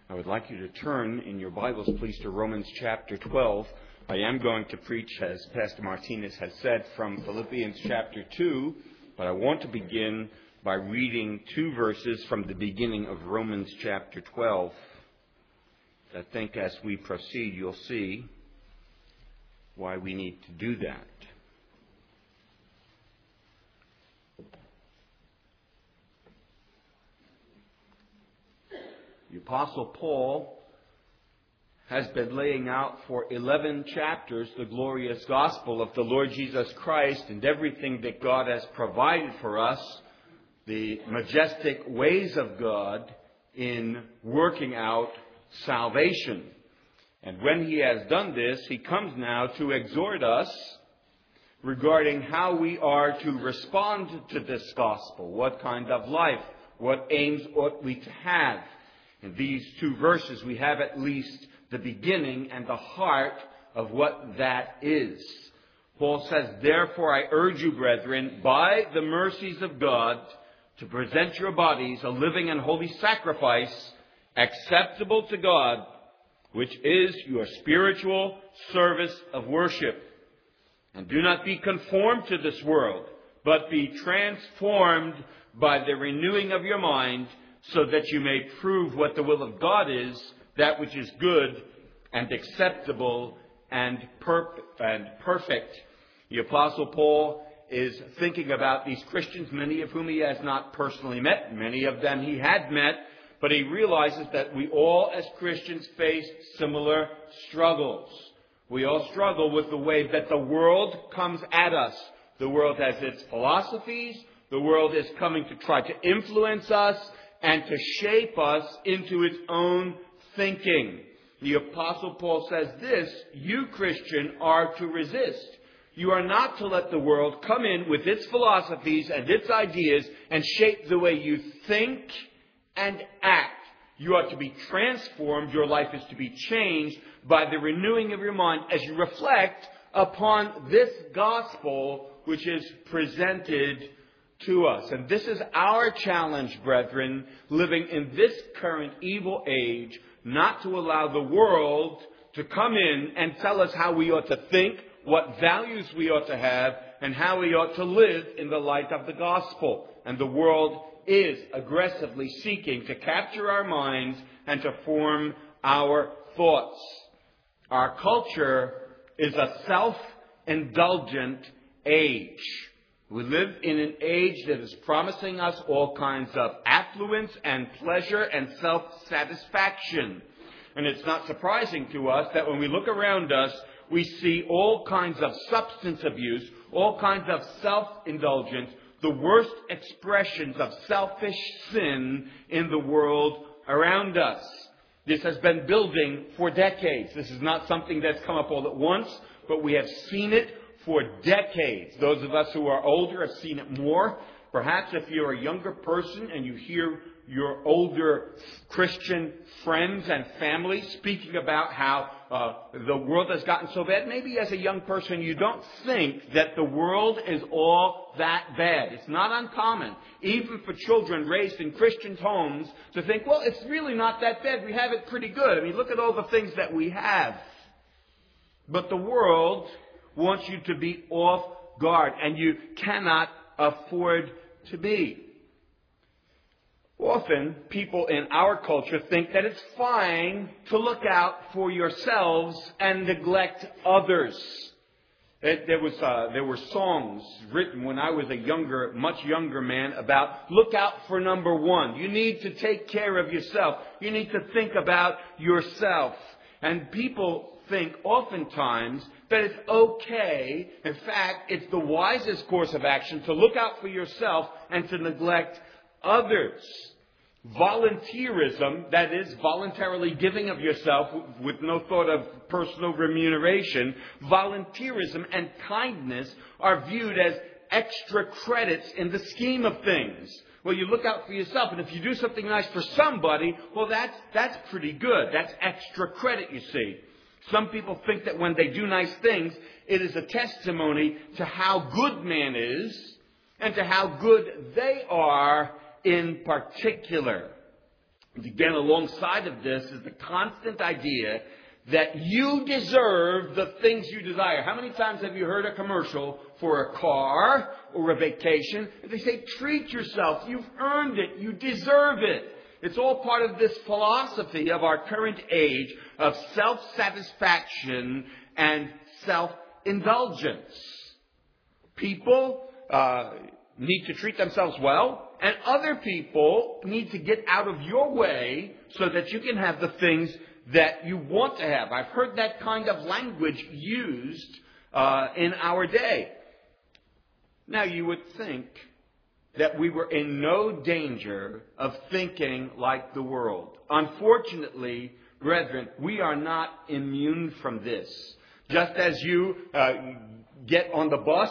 I would like you to turn in your Bibles, please, to Romans chapter 12. I am going to preach, as Pastor Martinez has said, from Philippians chapter 2, but I want to begin by reading two verses from the beginning of Romans chapter 12. I think as we proceed, you'll see why we need to do that. The Apostle Paul has been laying out for 11 chapters the glorious gospel of the Lord Jesus Christ and everything that God has provided for us, the majestic ways of God in working out salvation. And when he has done this, he comes now to exhort us regarding how we are to respond to this gospel. What kind of life, what aims ought we to have? In these two verses, we have at least the beginning and the heart of what that is. Paul says, "Therefore I urge you, brethren, by the mercies of God, to present your bodies a living and holy sacrifice, acceptable to God, which is your spiritual service of worship. And do not be conformed to this world, but be transformed by the renewing of your mind, so that you may prove what the will of God is, that which is good and acceptable and perfect." The Apostle Paul is thinking about these Christians, many of whom he has not personally met. Many of them he had met, but he realizes that we all as Christians face similar struggles. We all struggle with the way that the world comes at us. The world has its philosophies. The world is coming to try to influence us and to shape us into its own thinking. The Apostle Paul says this: you, Christian, are to resist. You are not to let the world come in with its philosophies and its ideas and shape the way you think and act. You are to be transformed. Your life is to be changed by the renewing of your mind as you reflect upon this gospel which is presented to us. And this is our challenge, brethren, living in this current evil age, not to allow the world to come in and tell us how we ought to think, what values we ought to have, and how we ought to live in the light of the gospel. And the world is aggressively seeking to capture our minds and to form our thoughts. Our culture is a self-indulgent age. We live in an age that is promising us all kinds of affluence and pleasure and self-satisfaction. And it's not surprising to us that when we look around us, we see all kinds of substance abuse, all kinds of self-indulgence, the worst expressions of selfish sin in the world around us. This has been building for decades. This is not something that's come up all at once, but we have seen it for decades. Those of us who are older have seen it more. Perhaps if you're a younger person and you hear your older Christian friends and family speaking about how the world has gotten so bad, maybe as a young person you don't think that the world is all that bad. It's not uncommon, even for children raised in Christian homes, to think, well, it's really not that bad. We have it pretty good. I mean, look at all the things that we have. But the world wants you to be off guard, and you cannot afford to be. Often, people in our culture think that it's fine to look out for yourselves and neglect others. There were songs written when I was a much younger man about look out for number one. You need to take care of yourself. You need to think about yourself. And people think oftentimes that it's okay. In fact, it's the wisest course of action to look out for yourself and to neglect others. Volunteerism, that is, voluntarily giving of yourself with no thought of personal remuneration, volunteerism and kindness are viewed as extra credits in the scheme of things. Well, you look out for yourself, and if you do something nice for somebody, well, that's pretty good. That's extra credit, you see. Some people think that when they do nice things, it is a testimony to how good man is and to how good they are in particular. And again, alongside of this is the constant idea that you deserve the things you desire. How many times have you heard a commercial for a car or a vacation? And they say, treat yourself. You've earned it. You deserve it. It's all part of this philosophy of our current age of self-satisfaction and self-indulgence. People need to treat themselves well, and other people need to get out of your way so that you can have the things that you want to have. I've heard that kind of language used in our day. Now, you would think that we were in no danger of thinking like the world. Unfortunately, brethren, we are not immune from this. Just as you get on the bus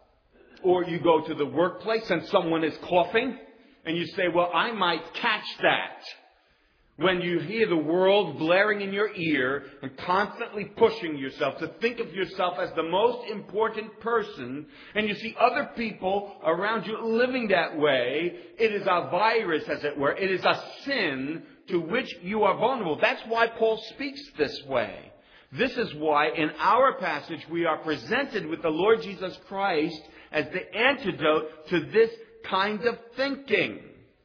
or you go to the workplace and someone is coughing and you say, well, I might catch that. When you hear the world blaring in your ear and constantly pushing yourself to think of yourself as the most important person, and you see other people around you living that way, it is a virus, as it were. It is a sin to which you are vulnerable. That's why Paul speaks this way. This is why in our passage we are presented with the Lord Jesus Christ as the antidote to this kind of thinking.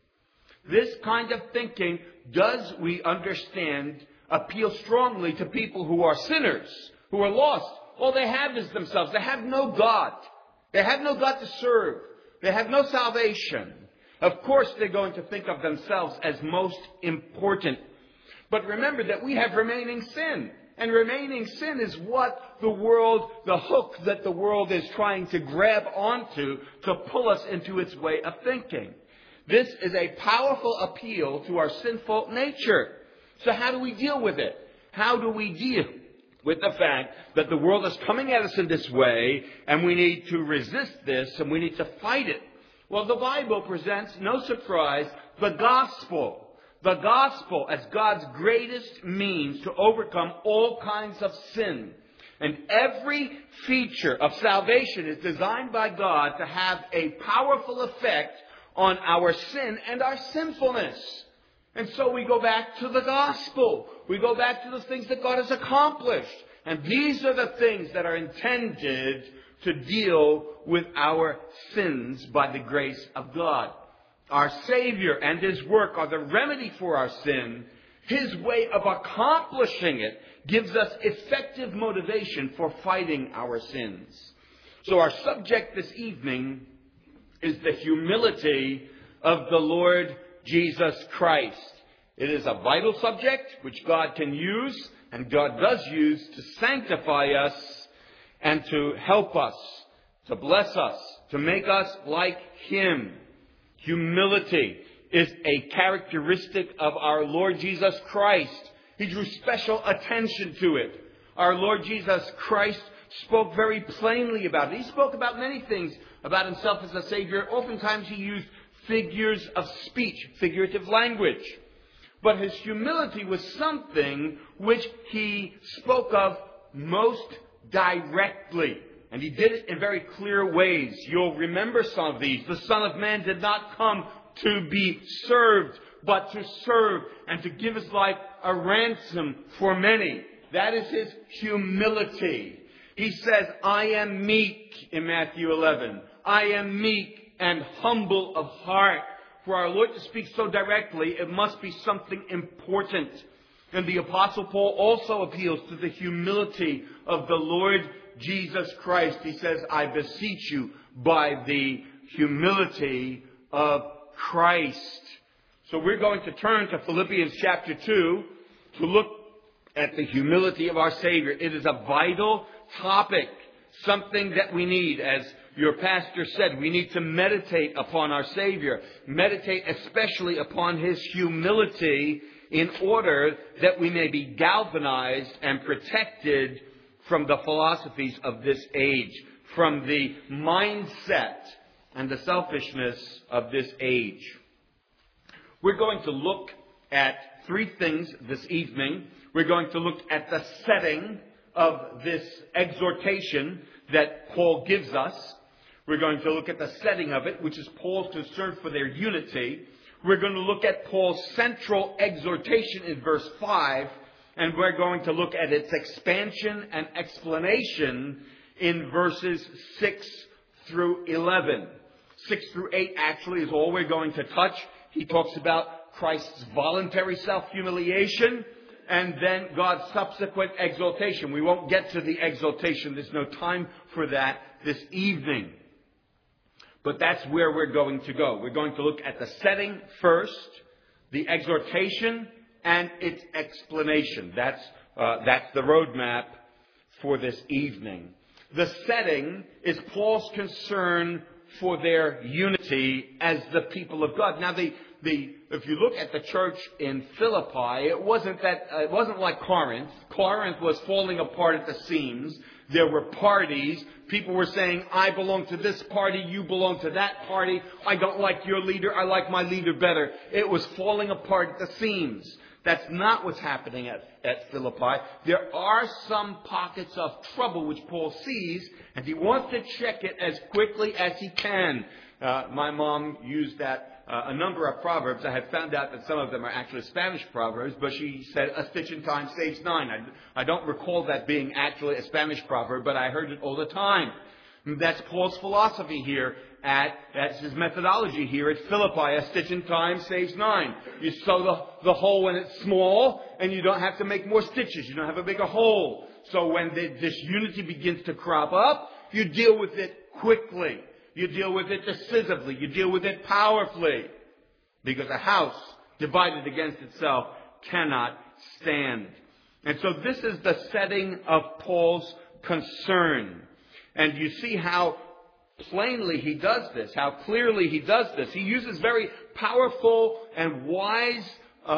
This kind of thinking does, we understand, appeal strongly to people who are sinners, who are lost. All they have is themselves. They have no God. They have no God to serve. They have no salvation. Of course, they're going to think of themselves as most important. But remember that we have remaining sin. And remaining sin is what the world, the hook that the world is trying to grab onto to pull us into its way of thinking. This is a powerful appeal to our sinful nature. So how do we deal with it? How do we deal with the fact that the world is coming at us in this way and we need to resist this and we need to fight it? Well, the Bible presents, no surprise, the gospel. The gospel as God's greatest means to overcome all kinds of sin. And every feature of salvation is designed by God to have a powerful effect on our sin and our sinfulness. And so we go back to the gospel. We go back to the things that God has accomplished. And these are the things that are intended to deal with our sins by the grace of God. Our Savior and His work are the remedy for our sin. His way of accomplishing it gives us effective motivation for fighting our sins. So our subject this evening is the humility of the Lord Jesus Christ. It is a vital subject which God can use, and God does use, to sanctify us and to help us, to bless us, to make us like Him. Humility is a characteristic of our Lord Jesus Christ. He drew special attention to it. Our Lord Jesus Christ spoke very plainly about it. He spoke about many things about Himself as a Savior. Oftentimes He used figures of speech, figurative language. But His humility was something which He spoke of most directly. And He did it in very clear ways. You'll remember some of these. The Son of Man did not come to be served, but to serve and to give His life a ransom for many. That is His humility. He says, I am meek in Matthew 11. I am meek and humble of heart. For our Lord to speak so directly, it must be something important. And the Apostle Paul also appeals to the humility of the Lord Jesus Christ. He says, I beseech you by the humility of Christ. So we're going to turn to Philippians chapter 2 to look at the humility of our Savior. It is a vital topic, something that we need. As your pastor said, we need to meditate upon our Savior. Meditate especially upon His humility in order that we may be galvanized and protected from the philosophies of this age, from the mindset and the selfishness of this age. We're going to look at three things this evening. We're going to look at the setting of this exhortation that Paul gives us. We're going to look at the setting of it, which is Paul's concern for their unity. We're going to look at Paul's central exhortation in verse 5, and we're going to look at its expansion and explanation in verses 6 through 11. 6 through 8 actually is all we're going to touch. He talks about Christ's voluntary self-humiliation and then God's subsequent exaltation. We won't get to the exaltation. There's no time for that this evening. But that's where we're going to go. We're going to look at the setting first, the exhortation, and its explanation. That's the roadmap for this evening. The setting is Paul's concern for their unity as the people of God. Now, if you look at the church in Philippi, it wasn't like Corinth. Corinth was falling apart at the seams. There were parties. People were saying, I belong to this party, you belong to that party. I don't like your leader, I like my leader better. It was falling apart at the seams. That's not what's happening at Philippi. There are some pockets of trouble which Paul sees, and he wants to check it as quickly as he can. My mom used a number of proverbs. I had found out that some of them are actually Spanish proverbs, but she said, a stitch in time saves 9. I don't recall that being actually a Spanish proverb, but I heard it all the time. That's Paul's philosophy here. That's his methodology here at Philippi. A stitch in time saves 9. You sew the hole when it's small, and you don't have to make more stitches. You don't have a bigger hole. So when this unity begins to crop up, you deal with it quickly. You deal with it decisively. You deal with it powerfully. Because a house divided against itself cannot stand. And so this is the setting of Paul's concern. And you see how plainly he does this, how clearly he does this. He uses very powerful and wise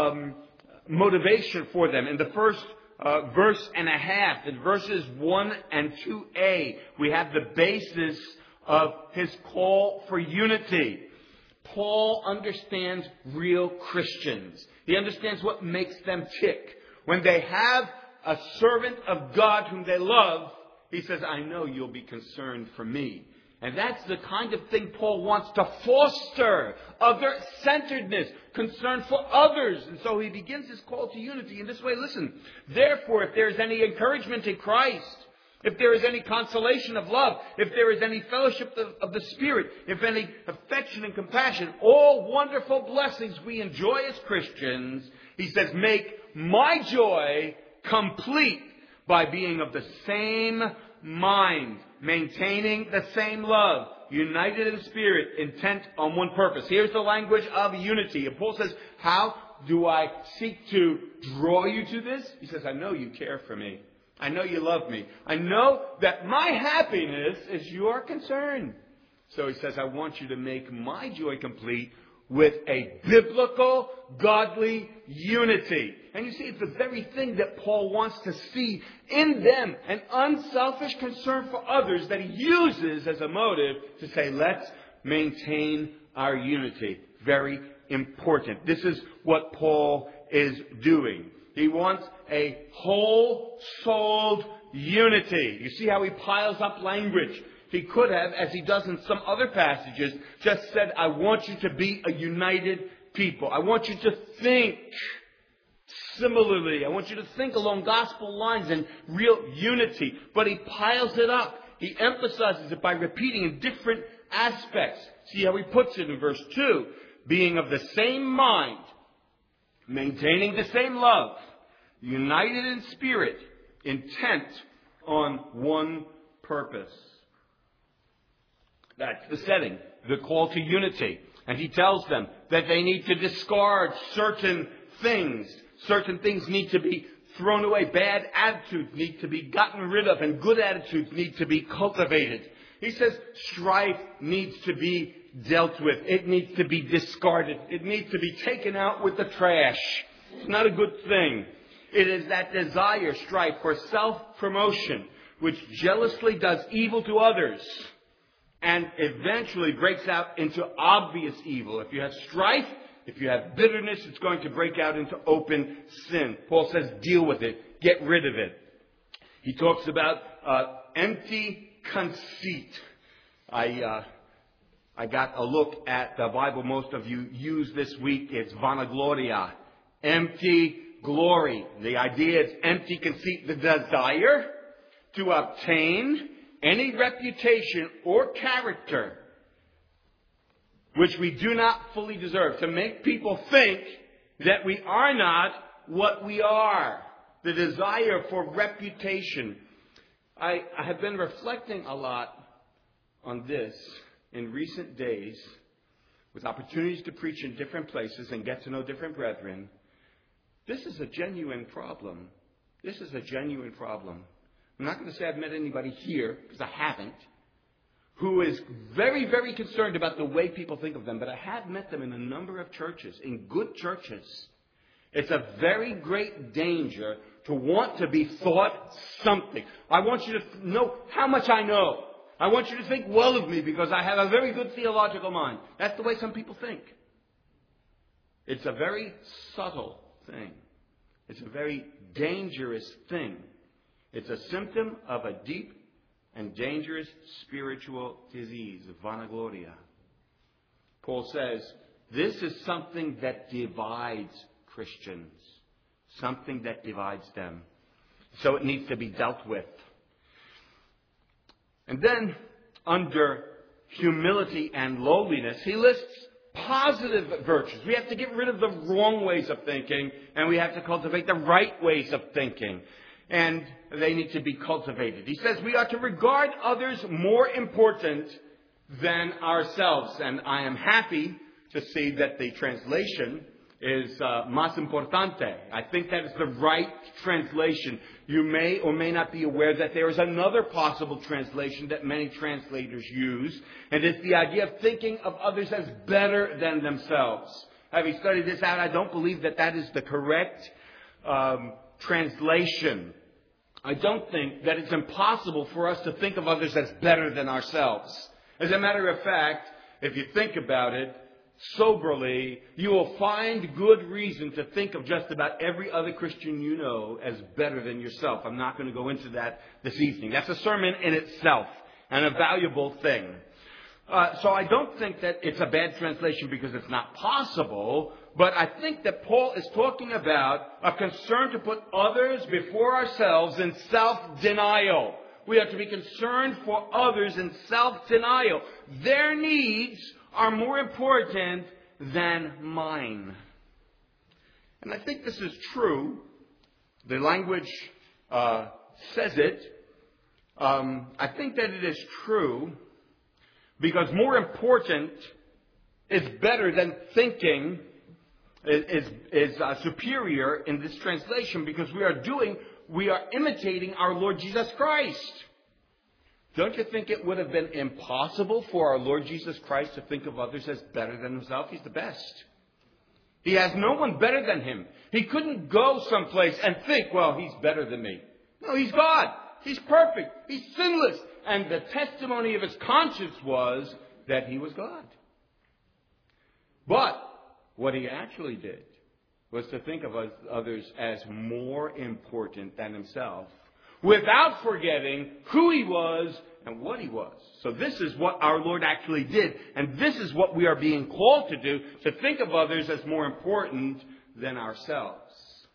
motivation for them. In the first verse and a half, in verses 1 and 2a, we have the basis of his call for unity. Paul understands real Christians. He understands what makes them tick. When they have a servant of God whom they love, he says, I know you'll be concerned for me. And that's the kind of thing Paul wants to foster. Other-centeredness, concern for others. And so he begins his call to unity in this way. Listen, therefore, if there is any encouragement in Christ, if there is any consolation of love, if there is any fellowship of the Spirit, if any affection and compassion, all wonderful blessings we enjoy as Christians, he says, make my joy complete by being of the same mind, maintaining the same love, united in spirit, intent on one purpose. Here's the language of unity. And Paul says, how do I seek to draw you to this? He says, I know you care for me. I know you love me. I know that my happiness is your concern. So he says, I want you to make my joy complete with a biblical, godly unity. And you see, it's the very thing that Paul wants to see in them, an unselfish concern for others that he uses as a motive to say, let's maintain our unity. Very important. This is what Paul is doing. He wants a whole-souled unity. You see how he piles up language. He could have, as he does in some other passages, just said, I want you to be a united people. I want you to think similarly. I want you to think along gospel lines and real unity. But he piles it up. He emphasizes it by repeating in different aspects. See how he puts it in verse 2. Being of the same mind, maintaining the same love, united in spirit, intent on one purpose. That's the setting, the call to unity. And he tells them that they need to discard certain things. Certain things need to be thrown away. Bad attitudes need to be gotten rid of, and good attitudes need to be cultivated. He says strife needs to be dealt with. It needs to be discarded. It needs to be taken out with the trash. It's not a good thing. It is that desire, strife, for self-promotion, which jealously does evil to others and eventually breaks out into obvious evil. If you have strife, if you have bitterness, it's going to break out into open sin. Paul says, deal with it. Get rid of it. He talks about empty conceit. I I got a look at the Bible most of you use this week. It's vanagloria, empty glory. The idea is empty conceit, the desire to obtain any reputation or character which we do not fully deserve, to make people think that we are not what we are. The desire for reputation. I have been reflecting a lot on this in recent days, with opportunities to preach in different places and get to know different brethren. This is a genuine problem. This is a genuine problem. I'm not going to say I've met anybody here, because I haven't, who is very, very concerned about the way people think of them. But I have met them in a number of churches, in good churches. It's a very great danger to want to be thought something. I want you to know how much I know. I want you to think well of me because I have a very good theological mind. That's the way some people think. It's a very subtle thing. It's a very dangerous thing. It's a symptom of a deep and dangerous spiritual disease of vanagloria. Paul says, this is something that divides Christians. Something that divides them. So it needs to be dealt with. And then, under humility and lowliness, he lists positive virtues. We have to get rid of the wrong ways of thinking, and we have to cultivate the right ways of thinking. And they need to be cultivated. He says we are to regard others more important than ourselves. And I am happy to see that the translation is más importante. I think that is the right translation. You may or may not be aware that there is another possible translation that many translators use, and it's the idea of thinking of others as better than themselves. Having studied this out, I don't believe that that is the correct translation. I don't think that it's impossible for us to think of others as better than ourselves. As a matter of fact, if you think about it, soberly, you will find good reason to think of just about every other Christian you know as better than yourself. I'm not going to go into that this evening. That's a sermon in itself and a valuable thing. So I don't think that it's a bad translation because it's not possible, but I think that Paul is talking about a concern to put others before ourselves in self-denial. We have to be concerned for others in self-denial. Their needs are more important than mine. And I think this is true. The language says it. I think that it is true because more important is better than thinking is superior in this translation because we are imitating our Lord Jesus Christ. Don't you think it would have been impossible for our Lord Jesus Christ to think of others as better than himself? He's the best. He has no one better than him. He couldn't go someplace and think, well, he's better than me. No, he's God. He's perfect. He's sinless. And the testimony of his conscience was that he was God. But what he actually did was to think of others as more important than himself, without forgetting who he was and what he was. So this is what our Lord actually did. And this is what we are being called to do, to think of others as more important than ourselves.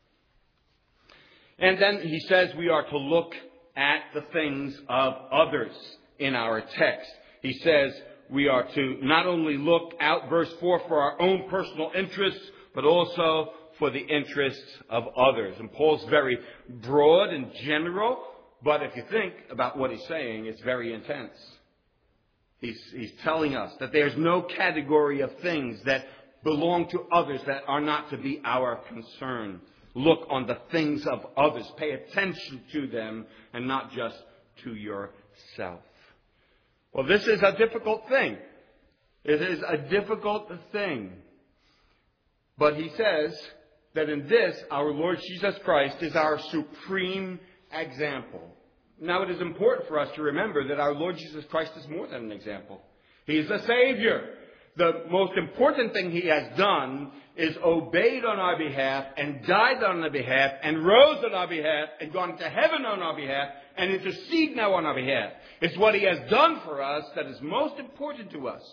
And then he says we are to look at the things of others in our text. He says we are to not only look out, verse 4, for our own personal interests, but also for the interests of others. And Paul's very broad and general, but if you think about what he's saying, it's very intense. He's telling us that there's no category of things that belong to others that are not to be our concern. Look on the things of others. Pay attention to them and not just to yourself. Well, this is a difficult thing. It is a difficult thing. But he says that in this, our Lord Jesus Christ is our supreme example. Now, it is important for us to remember that our Lord Jesus Christ is more than an example. He is a Savior. The most important thing he has done is obeyed on our behalf and died on our behalf and rose on our behalf and gone to heaven on our behalf and intercede now on our behalf. It's what he has done for us that is most important to us.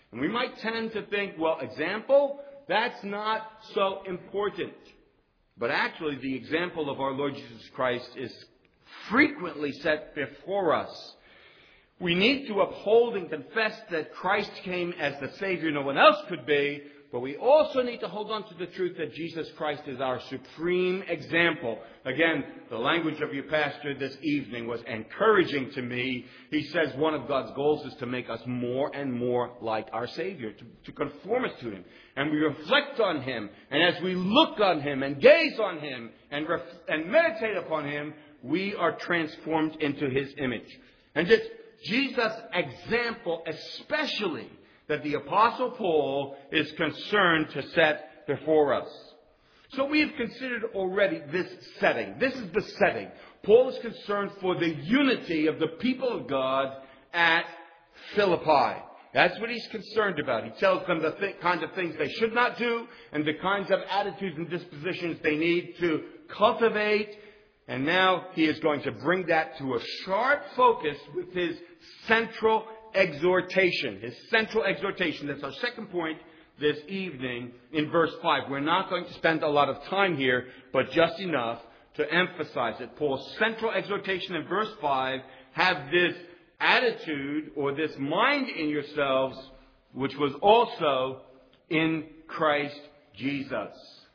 And we might tend to think, well, example, that's not so important. But actually, the example of our Lord Jesus Christ is frequently set before us. We need to uphold and confess that Christ came as the Savior no one else could be, but we also need to hold on to the truth that Jesus Christ is our supreme example. Again, the language of your pastor this evening was encouraging to me. He says one of God's goals is to make us more and more like our Savior, to conform us to Him. And we reflect on Him. And as we look on Him and gaze on Him and meditate upon Him, we are transformed into His image. And it's Jesus' example especially that the Apostle Paul is concerned to set before us. So we have considered already this setting. This is the setting. Paul is concerned for the unity of the people of God at Philippi. That's what he's concerned about. He tells them the kinds of things they should not do and the kinds of attitudes and dispositions they need to cultivate. And now he is going to bring that to a sharp focus with his central exhortation. His central exhortation. That's our second point this evening in verse 5. We're not going to spend a lot of time here, but just enough to emphasize it. Paul's central exhortation in verse 5, have this attitude or this mind in yourselves, which was also in Christ Jesus.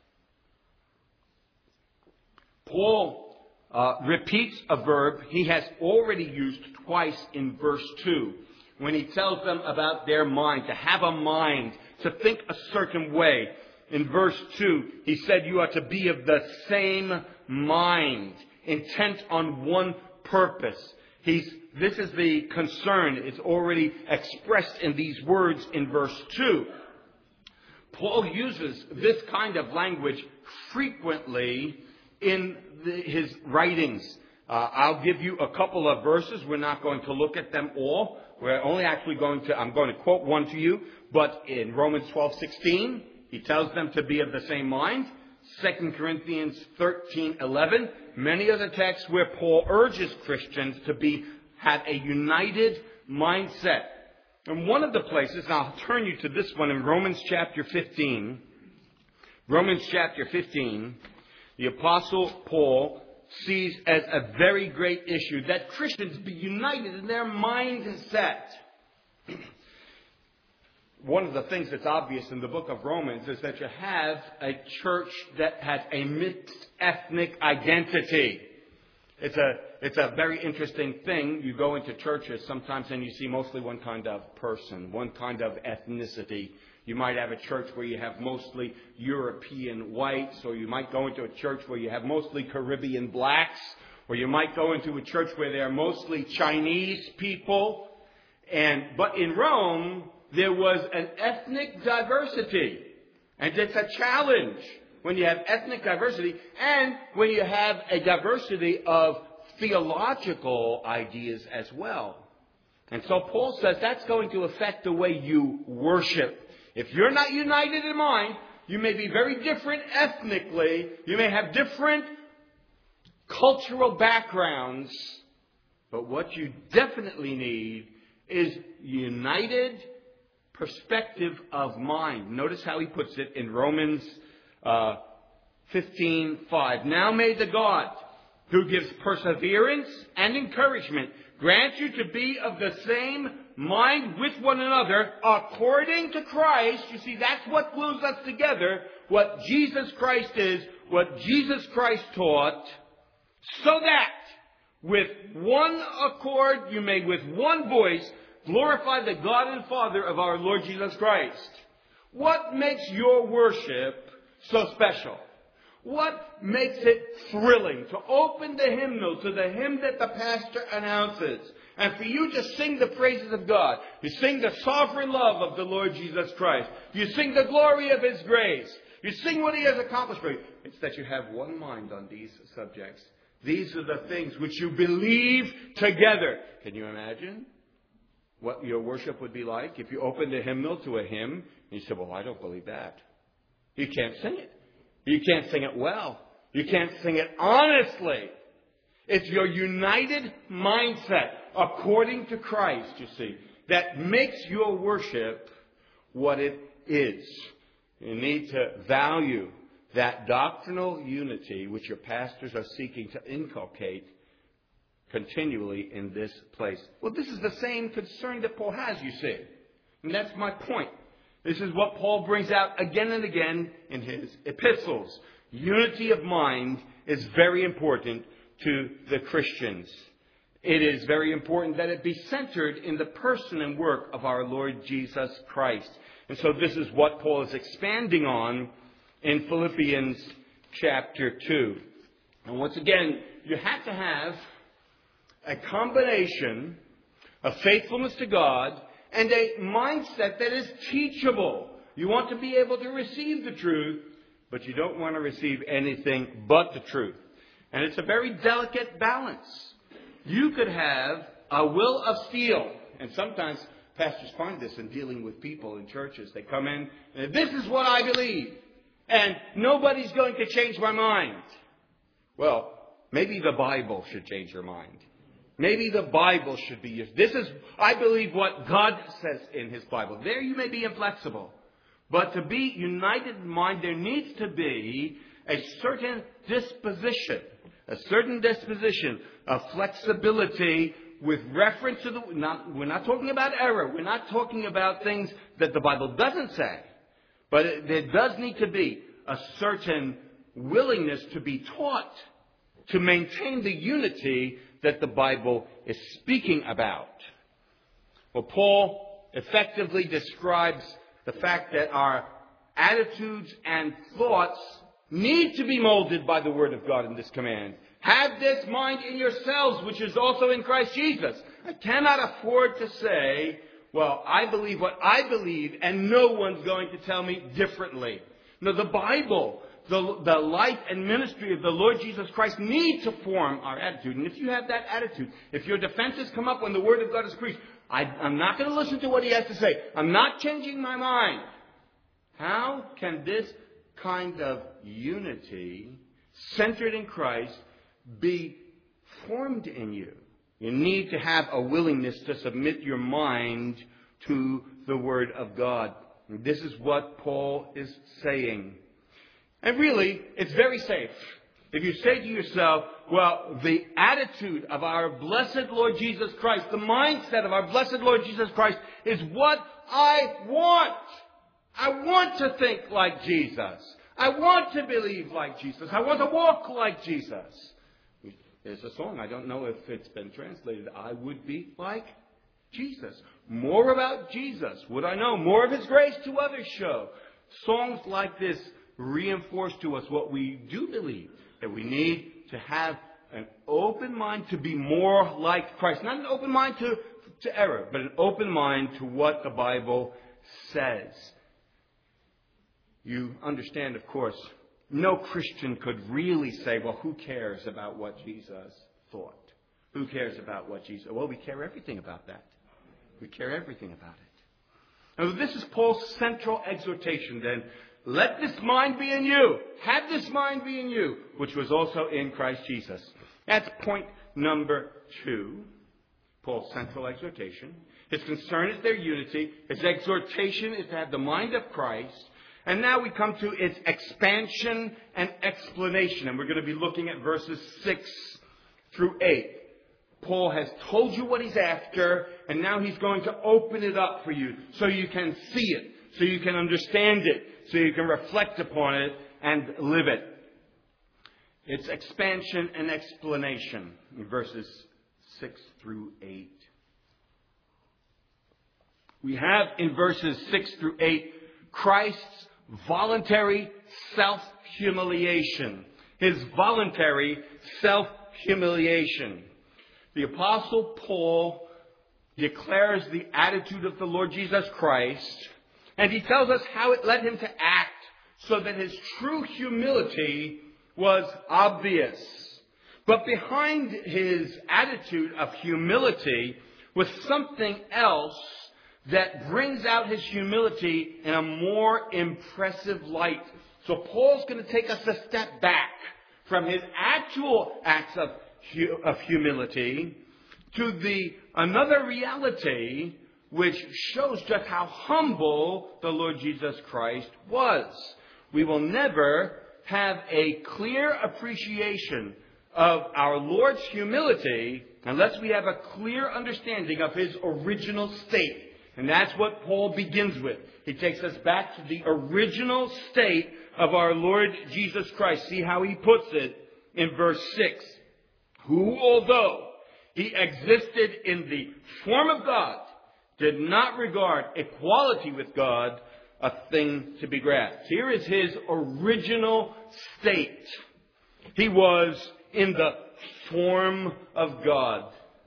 Paul repeats a verb he has already used twice in verse 2 when he tells them about their mind, to have a mind, to think a certain way. In verse 2, he said you are to be of the same mind, intent on one purpose. This is the concern. It's already expressed in these words in verse 2. Paul uses this kind of language frequently in his writings. I'll give you a couple of verses. We're not going to look at them all. We're only actually I'm going to quote one to you. But in Romans 12:16, he tells them to be of the same mind. 2 Corinthians 13:11, many other texts where Paul urges Christians to have a united mindset. And one of the places, and I'll turn you to this one in Romans chapter 15. Romans chapter 15. The Apostle Paul sees as a very great issue that Christians be united in their mindset. One of the things that's obvious in the book of Romans is that you have a church that has a mixed ethnic identity. It's a very interesting thing. You go into churches sometimes and you see mostly one kind of person, one kind of ethnicity. You might have a church where you have mostly European whites, or you might go into a church where you have mostly Caribbean blacks, or you might go into a church where there are mostly Chinese people. But in Rome, there was an ethnic diversity. And it's a challenge when you have ethnic diversity and when you have a diversity of theological ideas as well. And so Paul says that's going to affect the way you worship. If you're not united in mind, you may be very different ethnically. You may have different cultural backgrounds. But what you definitely need is united perspective of mind. Notice how he puts it in Romans 15:5. Now may the God who gives perseverance and encouragement grant you to be of the same mind with one another according to Christ. You see, that's what glues us together. What Jesus Christ is, what Jesus Christ taught, so that with one accord you may with one voice glorify the God and Father of our Lord Jesus Christ. What makes your worship so special? What makes it thrilling to open the hymnal to the hymn that the pastor announces and for you to sing the praises of God? You sing the sovereign love of the Lord Jesus Christ. You sing the glory of His grace. You sing what He has accomplished for you. It's that you have one mind on these subjects. These are the things which you believe together. Can you imagine what your worship would be like if you opened a hymnal to a hymn and you said, well, I don't believe that. You can't sing it. You can't sing it well. You can't sing it honestly. It's your united mindset according to Christ, you see, that makes your worship what it is. You need to value that doctrinal unity which your pastors are seeking to inculcate continually in this place. Well, this is the same concern that Paul has, you see. And that's my point. This is what Paul brings out again and again in his epistles. Unity of mind is very important to the Christians. It is very important that it be centered in the person and work of our Lord Jesus Christ. And so this is what Paul is expanding on in Philippians chapter 2. And once again, you have to have a combination of faithfulness to God and a mindset that is teachable. You want to be able to receive the truth, but you don't want to receive anything but the truth. And it's a very delicate balance. You could have a will of steel. And sometimes pastors find this in dealing with people in churches. They come in and this is what I believe. And nobody's going to change my mind. Well, maybe the Bible should change your mind. Maybe the Bible should be used. This is, I believe, what God says in His Bible. There you may be inflexible. But to be united in mind, there needs to be a certain disposition. A certain disposition of flexibility with reference to we're not talking about error. We're not talking about things that the Bible doesn't say. But there does need to be a certain willingness to be taught to maintain the unity that the Bible is speaking about. Well, Paul effectively describes the fact that our attitudes and thoughts need to be molded by the Word of God in this command. Have this mind in yourselves, which is also in Christ Jesus. I cannot afford to say, well, I believe what I believe, and no one's going to tell me differently. No, the Bible, the life and ministry of the Lord Jesus Christ need to form our attitude. And if you have that attitude, if your defenses come up when the Word of God is preached, I'm not going to listen to what He has to say. I'm not changing my mind. How can this kind of unity centered in Christ be formed in you? You need to have a willingness to submit your mind to the Word of God. And this is what Paul is saying. And really, it's very safe. If you say to yourself, well, the attitude of our blessed Lord Jesus Christ, the mindset of our blessed Lord Jesus Christ is what I want. I want to think like Jesus. I want to believe like Jesus. I want to walk like Jesus. There's a song, I don't know if it's been translated, I would be like Jesus. More about Jesus would I know. More of His grace to others show. Songs like this reinforce to us what we do believe. That we need to have an open mind to be more like Christ. Not an open mind to error, but an open mind to what the Bible says. You understand, of course, no Christian could really say, well, who cares about what Jesus thought? Who cares about what Jesus... Well, we care everything about that. We care everything about it. Now, this is Paul's central exhortation then. Let this mind be in you. Have this mind be in you, which was also in Christ Jesus. That's point number 2. Paul's central exhortation. His concern is their unity. His exhortation is to have the mind of Christ. And now we come to its expansion and explanation. And we're going to be looking at verses 6 through 8. Paul has told you what he's after, and now he's going to open it up for you so you can see it, so you can understand it, so you can reflect upon it and live it. It's expansion and explanation in verses 6 through 8. We have in verses 6 through 8 Christ's voluntary self-humiliation. His voluntary self-humiliation. The Apostle Paul declares the attitude of the Lord Jesus Christ, and he tells us how it led him to act so that his true humility was obvious. But behind his attitude of humility was something else that brings out his humility in a more impressive light. So Paul's going to take us a step back from his actual acts of humility to another reality which shows just how humble the Lord Jesus Christ was. We will never have a clear appreciation of our Lord's humility unless we have a clear understanding of His original state. And that's what Paul begins with. He takes us back to the original state of our Lord Jesus Christ. See how he puts it in verse 6. Who, although He existed in the form of God, did not regard equality with God a thing to be grasped. Here is His original state. He was in the form of God.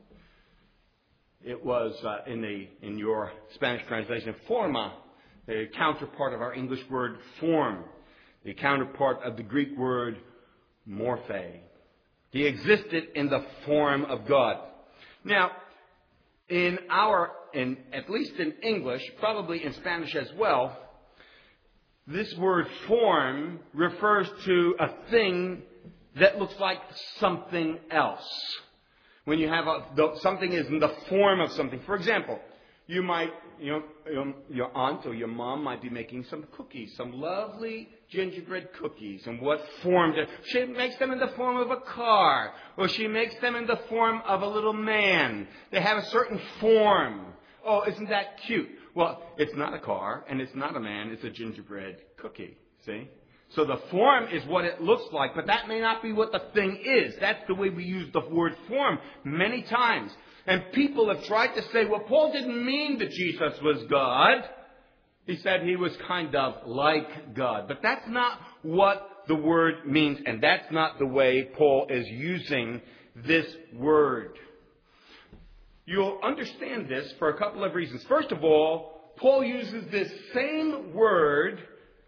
It was in your Spanish translation, forma, the counterpart of our English word form, the counterpart of the Greek word morphe. He existed in the form of God. Now, at least in English, probably in Spanish as well, this word form refers to a thing that looks like something else. When you have something is in the form of something. For example, you might, your aunt or your mom might be making some cookies, some lovely gingerbread cookies. And what form? She makes them in the form of a car, or she makes them in the form of a little man. They have a certain form. Oh, isn't that cute? Well, it's not a car, and it's not a man. It's a gingerbread cookie. See? So the form is what it looks like, but that may not be what the thing is. That's the way we use the word form many times. And people have tried to say, well, Paul didn't mean that Jesus was God. He said He was kind of like God. But that's not what the word means, and that's not the way Paul is using this word. You'll understand this for a couple of reasons. First of all, Paul uses this same word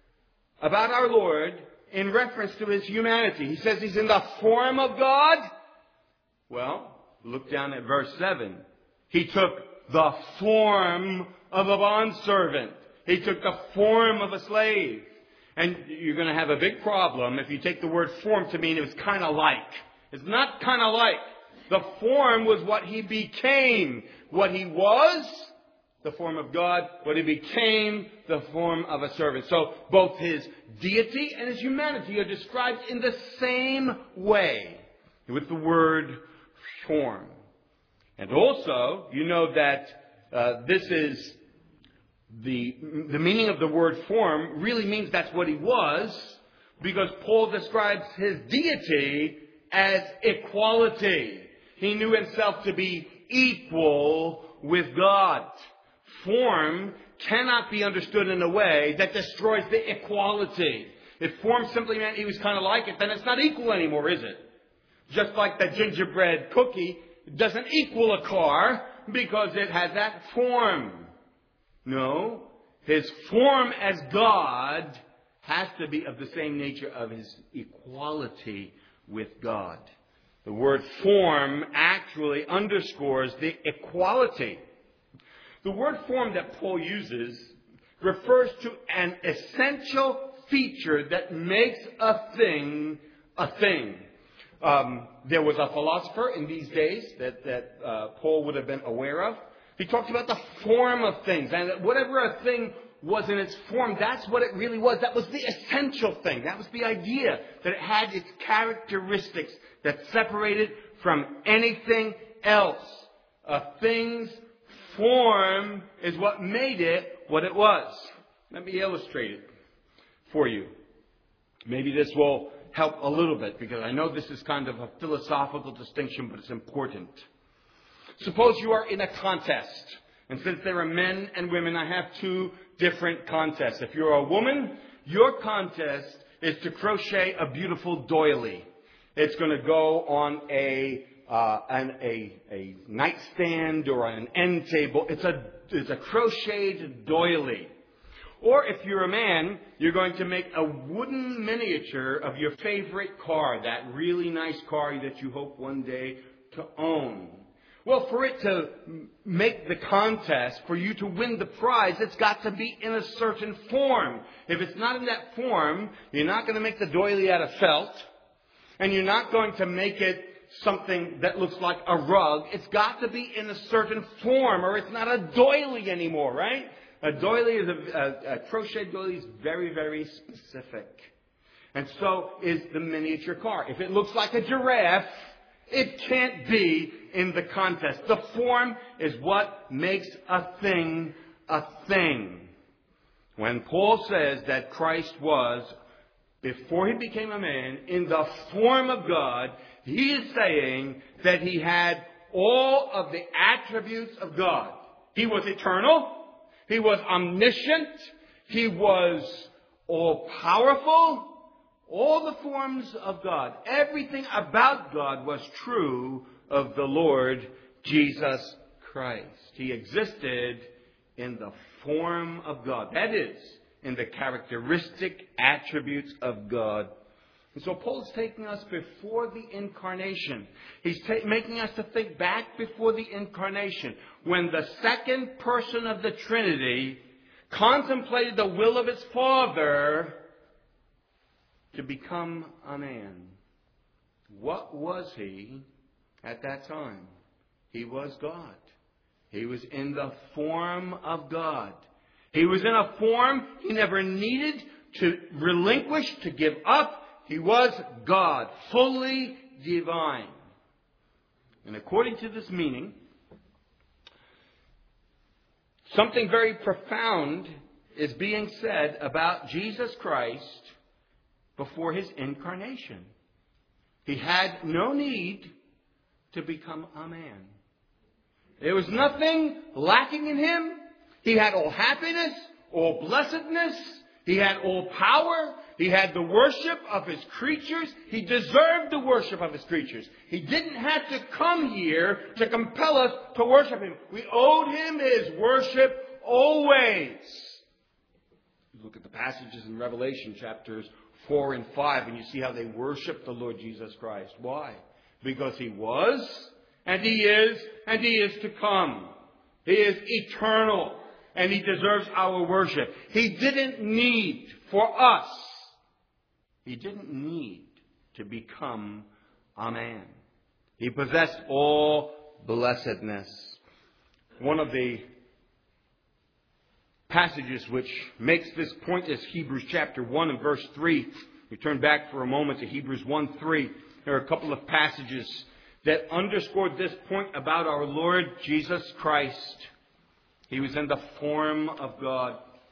about our Lord in reference to His humanity. He says He's in the form of God. Well, look down at verse 7. He took the form of a bondservant. He took the form of a slave. And you're going to have a big problem if you take the word form to mean it was kind of like. It's not kind of like. The form was what He became. What He was, the form of God. What He became, the form of a servant. So both His deity and His humanity are described in the same way with the word form. And also, you know that this is the meaning of the word form really means that's what He was, because Paul describes His deity as equality. He knew Himself to be equal with God. Form cannot be understood in a way that destroys the equality. If form simply meant He was kind of like it, then it's not equal anymore, is it? Just like the gingerbread cookie doesn't equal a car because it has that form. No, His form as God has to be of the same nature of His equality with God. The word form actually underscores the equality. The word form that Paul uses refers to an essential feature that makes a thing a thing. There was a philosopher in these days that Paul would have been aware of. He talked about the form of things. And whatever a thing was in its form, that's what it really was. That was the essential thing. That was the idea, that it had its characteristics that separated from anything else. A thing's form is what made it what it was. Let me illustrate it for you. Maybe this will help a little bit, because I know this is kind of a philosophical distinction, but it's important. Suppose you are in a contest. And since there are men and women, I have two different contests. If you're a woman, your contest is to crochet a beautiful doily. It's going to go on a nightstand or on an end table. It's a crocheted doily. Or if you're a man, you're going to make a wooden miniature of your favorite car, that really nice car that you hope one day to own. Well, for it to make the contest, for you to win the prize, it's got to be in a certain form. If it's not in that form, you're not going to make the doily out of felt, and you're not going to make it something that looks like a rug, it's got to be in a certain form or it's not a doily anymore, right? A doily is a crochet doily is very, very specific. And so is the miniature car. If it looks like a giraffe, it can't be in the contest. The form is what makes a thing a thing. When Paul says that Christ was, before he became a man, in the form of God, he is saying that he had all of the attributes of God. He was eternal. He was omniscient. He was all-powerful. All the forms of God. Everything about God was true of the Lord Jesus Christ. He existed in the form of God. That is, in the characteristic attributes of God. And so Paul is taking us before the incarnation. He's making us to think back before the incarnation, when the second person of the Trinity contemplated the will of his Father to become a man. What was he at that time? He was God. He was in the form of God. He was in a form he never needed to relinquish, to give up. He was God, fully divine. And according to this meaning, something very profound is being said about Jesus Christ before his incarnation. He had no need to become a man. There was nothing lacking in him. He had all happiness, all blessedness. He had all power. He had the worship of his creatures. He deserved the worship of his creatures. He didn't have to come here to compel us to worship him. We owed him his worship always. Look at the passages in Revelation chapters 4 and 5, and you see how they worship the Lord Jesus Christ. Why? Because he was, and he is to come. He is eternal, and he deserves our worship. He didn't need for us. He didn't need to become a man. He possessed all blessedness. One of the passages which makes this point is Hebrews chapter 1 and verse 3. We turn back for a moment to Hebrews 1:3. There are a couple of passages that underscore this point about our Lord Jesus Christ. He was in the form of God.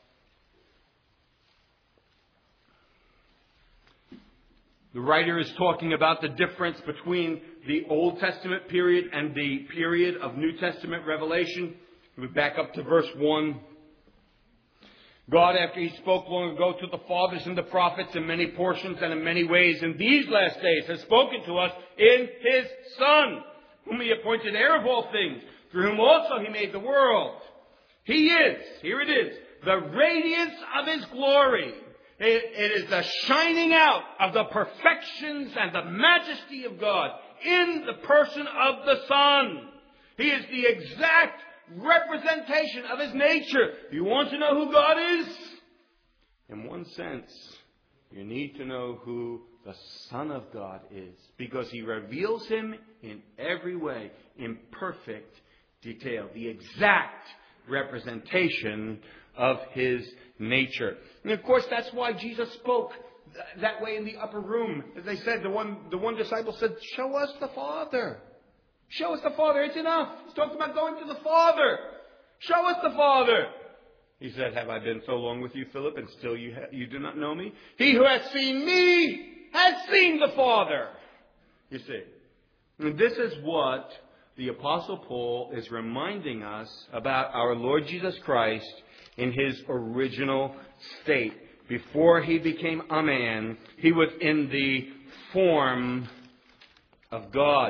The writer is talking about the difference between the Old Testament period and the period of New Testament revelation. We back up to verse 1. God, after he spoke long ago to the fathers and the prophets in many portions and in many ways, in these last days has spoken to us in his Son, whom he appointed heir of all things, through whom also he made the world. He is, here it is, the radiance of his glory. It is the shining out of the perfections and the majesty of God in the person of the Son. He is the exact representation of his nature. You want to know who God is? In one sense, you need to know who the Son of God is, because he reveals him in every way, in perfect detail, the exact representation of his nature. And of course, that's why Jesus spoke that way in the upper room. As they said, the one disciple said, "Show us the Father. Show us the Father. It's enough." He's talking about going to the Father. Show us the Father. He said, "Have I been so long with you, Philip, and still you do not know me? He who has seen me has seen the Father." You see. And this is what the Apostle Paul is reminding us about our Lord Jesus Christ in his original state. Before he became a man, he was in the form of God.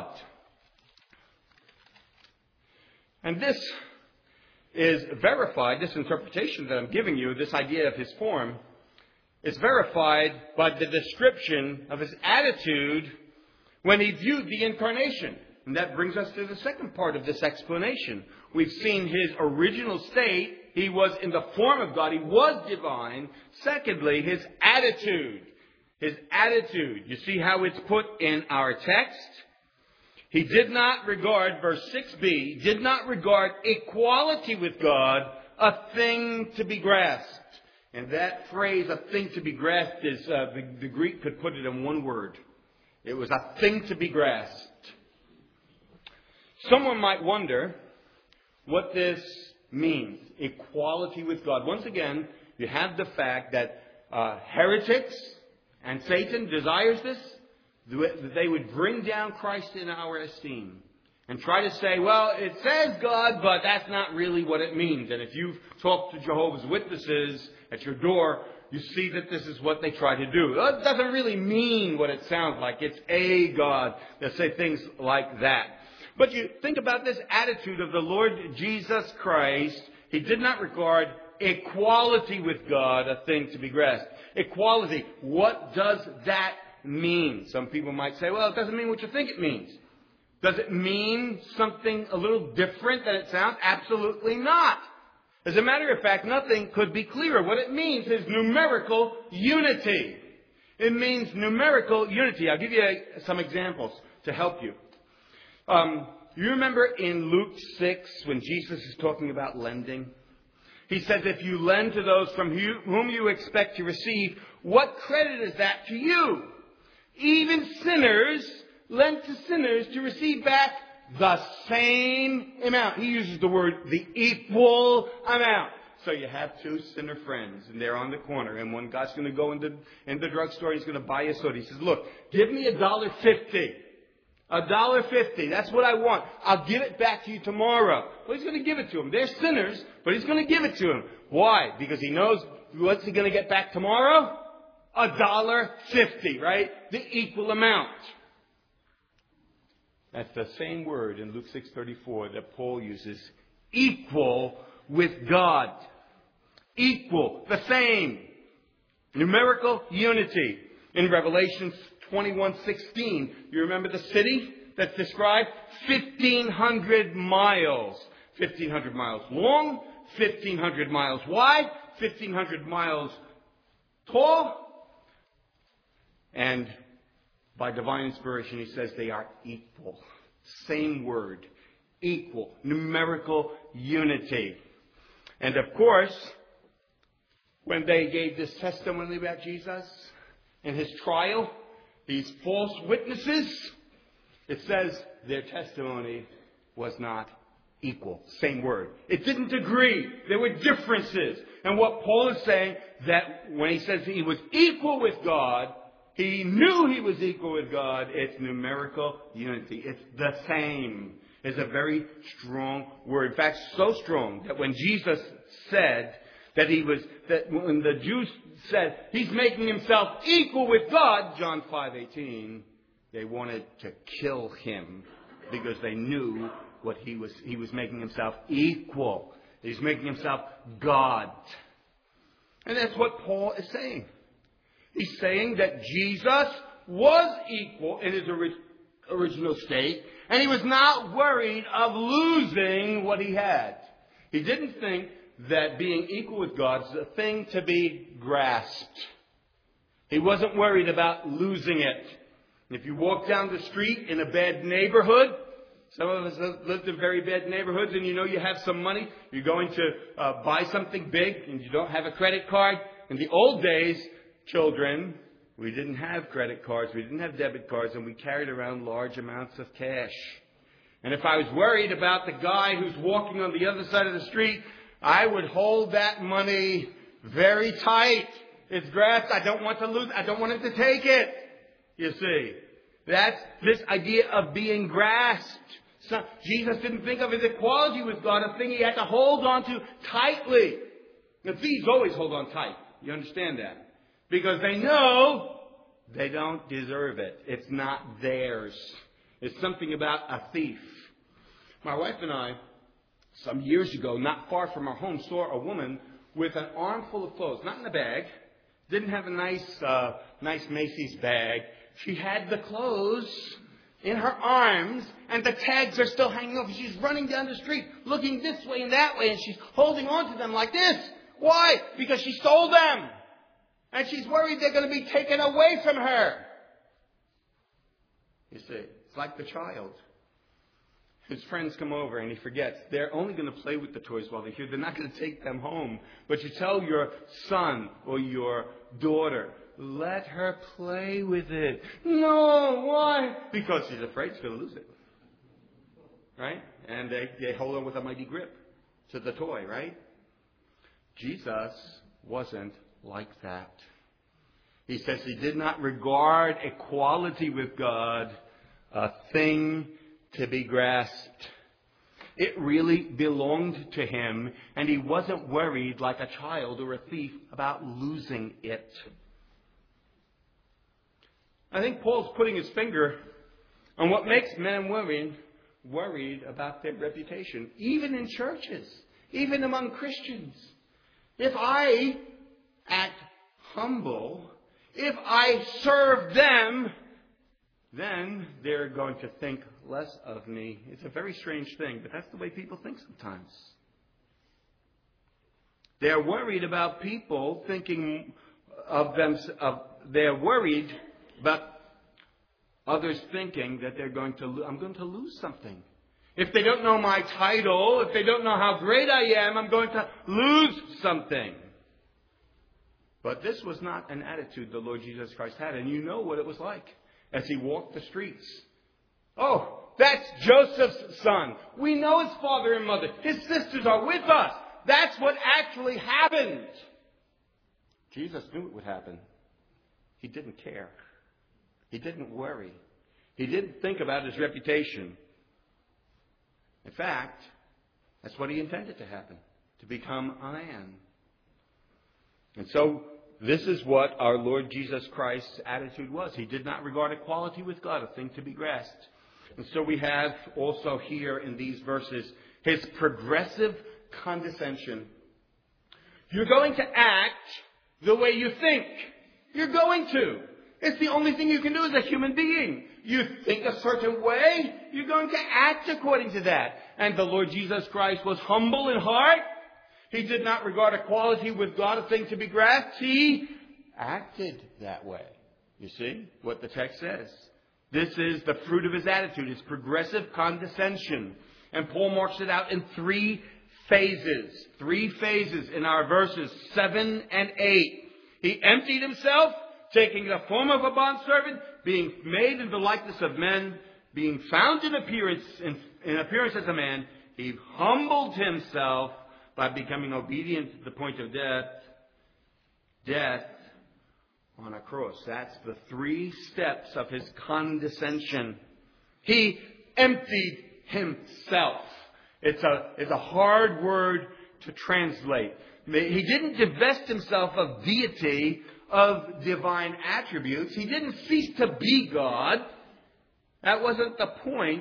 And this is verified, this interpretation that I'm giving you, this idea of his form, is verified by the description of his attitude when he viewed the incarnation. And that brings us to the second part of this explanation. We've seen his original state. He was in the form of God. He was divine. Secondly, his attitude. His attitude. You see how it's put in our text? He did not regard, verse 6b, did not regard equality with God a thing to be grasped. And that phrase, a thing to be grasped, is the Greek could put it in one word. It was a thing to be grasped. Someone might wonder what this means, equality with God. Once again, you have the fact that heretics and Satan desires this, that they would bring down Christ in our esteem and try to say, well, it says God, but that's not really what it means. And if you talk to Jehovah's Witnesses at your door, you see that this is what they try to do. It doesn't really mean what it sounds like. It's a God. They'll say things like that. But you think about this attitude of the Lord Jesus Christ. He did not regard equality with God a thing to be grasped. Equality, what does that mean? Some people might say, well, it doesn't mean what you think it means. Does it mean something a little different than it sounds? Absolutely not. As a matter of fact, nothing could be clearer. What it means is numerical unity. It means numerical unity. I'll give you some examples to help you. You remember in Luke 6 when Jesus is talking about lending? He says, if you lend to those from whom you expect to receive, what credit is that to you? Even sinners lend to sinners to receive back the same amount. He uses the word the equal amount. So you have two sinner friends, and they're on the corner, and one guy's going to go in the drugstore, he's going to buy a soda. He says, look, give me $1.50. $1.50. That's what I want. I'll give it back to you tomorrow. Well, he's going to give it to them. They're sinners, but he's going to give it to them. Why? Because he knows what's he going to get back tomorrow? $1.50, right? The equal amount. That's the same word in Luke 6:34 that Paul uses. Equal with God. Equal. The same. Numerical unity. In Revelation 21:16, you remember the city that's described? 1,500 miles. 1,500 miles long, 1,500 miles wide, 1,500 miles tall. And by divine inspiration, he says they are equal. Same word. Equal. Numerical unity. And of course, when they gave this testimony about Jesus in his trial, these false witnesses, it says their testimony was not equal. Same word. It didn't agree. There were differences. And what Paul is saying, that when he says he was equal with God, he knew he was equal with God. It's numerical unity. It's the same. It's a very strong word. In fact, so strong that when Jesus said that when the Jews said he's making himself equal with God, John 5:18, they wanted to kill him because they knew what he was making himself equal. He's making himself God. And that's what Paul is saying. He's saying that Jesus was equal in his original state, and he was not worried of losing what he had. He didn't think that being equal with God is a thing to be grasped. He wasn't worried about losing it. If you walk down the street in a bad neighborhood, some of us have lived in very bad neighborhoods, and you know you have some money, you're going to buy something big, and you don't have a credit card. In the old days, children, we didn't have credit cards, we didn't have debit cards, and we carried around large amounts of cash. And if I was worried about the guy who's walking on the other side of the street, I would hold that money very tight. It's grasped. I don't want to lose. I don't want him to take it. You see, that's this idea of being grasped. So Jesus didn't think of his equality with God a thing he had to hold on to tightly. The thieves always hold on tight. You understand that? Because they know they don't deserve it. It's not theirs. It's something about a thief. My wife and I, some years ago, not far from our home, saw a woman with an armful of clothes. Not in a bag. Didn't have a nice Macy's bag. She had the clothes in her arms, and the tags are still hanging over. She's running down the street, looking this way and that way, and she's holding on to them like this. Why? Because she stole them. And she's worried they're going to be taken away from her. You see, it's like the child His friends come over and he forgets. They're only going to play with the toys while they're here. They're not going to take them home. But you tell your son or your daughter, let her play with it. No, why? Because she's afraid she's going to lose it. Right? And they hold on with a mighty grip to the toy, right? Jesus wasn't like that. He says he did not regard equality with God a thing to be grasped. It really belonged to him, and he wasn't worried like a child or a thief about losing it. I think Paul's putting his finger on what makes men worried about their reputation, even in churches, even among Christians. If I act humble, if I serve them, then they're going to think less of me. It's a very strange thing, but that's the way people think sometimes. They're worried about people thinking of them. They're worried about others thinking that I'm going to lose something. If they don't know my title, if they don't know how great I am, I'm going to lose something. But this was not an attitude the Lord Jesus Christ had. And you know what it was like as he walked the streets. Oh, that's Joseph's son. We know his father and mother. His sisters are with us. That's what actually happened. Jesus knew it would happen. He didn't care. He didn't worry. He didn't think about his reputation. In fact, that's what he intended to happen, to become a man. And so, this is what our Lord Jesus Christ's attitude was. He did not regard equality with God a thing to be grasped. And so we have also here in these verses his progressive condescension. You're going to act the way you think. You're going to. It's the only thing you can do as a human being. You think a certain way, you're going to act according to that. And the Lord Jesus Christ was humble in heart. He did not regard equality with God a thing to be grasped. He acted that way. You see what the text says. This is the fruit of his attitude, his progressive condescension. And Paul marks it out in three phases. 3 phases in our verses 7 and 8. He emptied himself, taking the form of a bondservant, being made in the likeness of men, being found in appearance as a man. He humbled himself by becoming obedient to the point of death on a cross. That's the 3 steps of his condescension. He emptied himself. It's a hard word to translate. He didn't divest himself of deity, of divine attributes. He didn't cease to be God. That wasn't the point.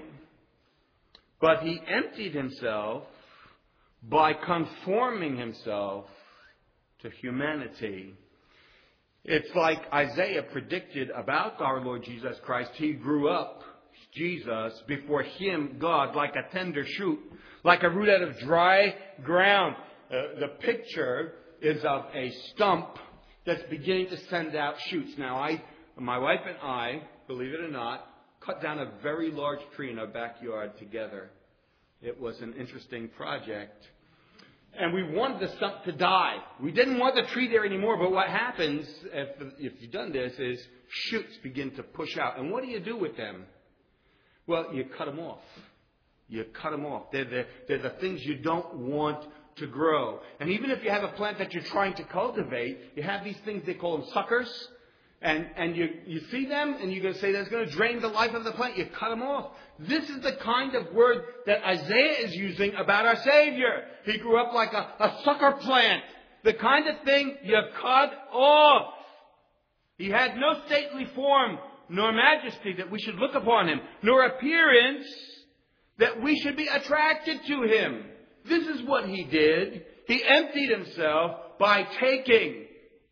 But he emptied himself by conforming himself to humanity. It's like Isaiah predicted about our Lord Jesus Christ. He grew up, Jesus, before him, God, like a tender shoot, like a root out of dry ground. The picture is of a stump that's beginning to send out shoots. Now, my wife and I, believe it or not, cut down a very large tree in our backyard together. It was an interesting project. And we wanted the stump to die. We didn't want the tree there anymore. But what happens if you've done this is shoots begin to push out. And what do you do with them? Well, you cut them off. You cut them off. They're the things you don't want to grow. And even if you have a plant that you're trying to cultivate, you have these things, they call them suckers. And you see them, and you're going to say that's going to drain the life of the plant. You cut them off. This is the kind of word that Isaiah is using about our Savior. He grew up like a sucker plant. The kind of thing you cut off. He had no stately form, nor majesty that we should look upon him, nor appearance that we should be attracted to him. This is what he did. He emptied himself by taking.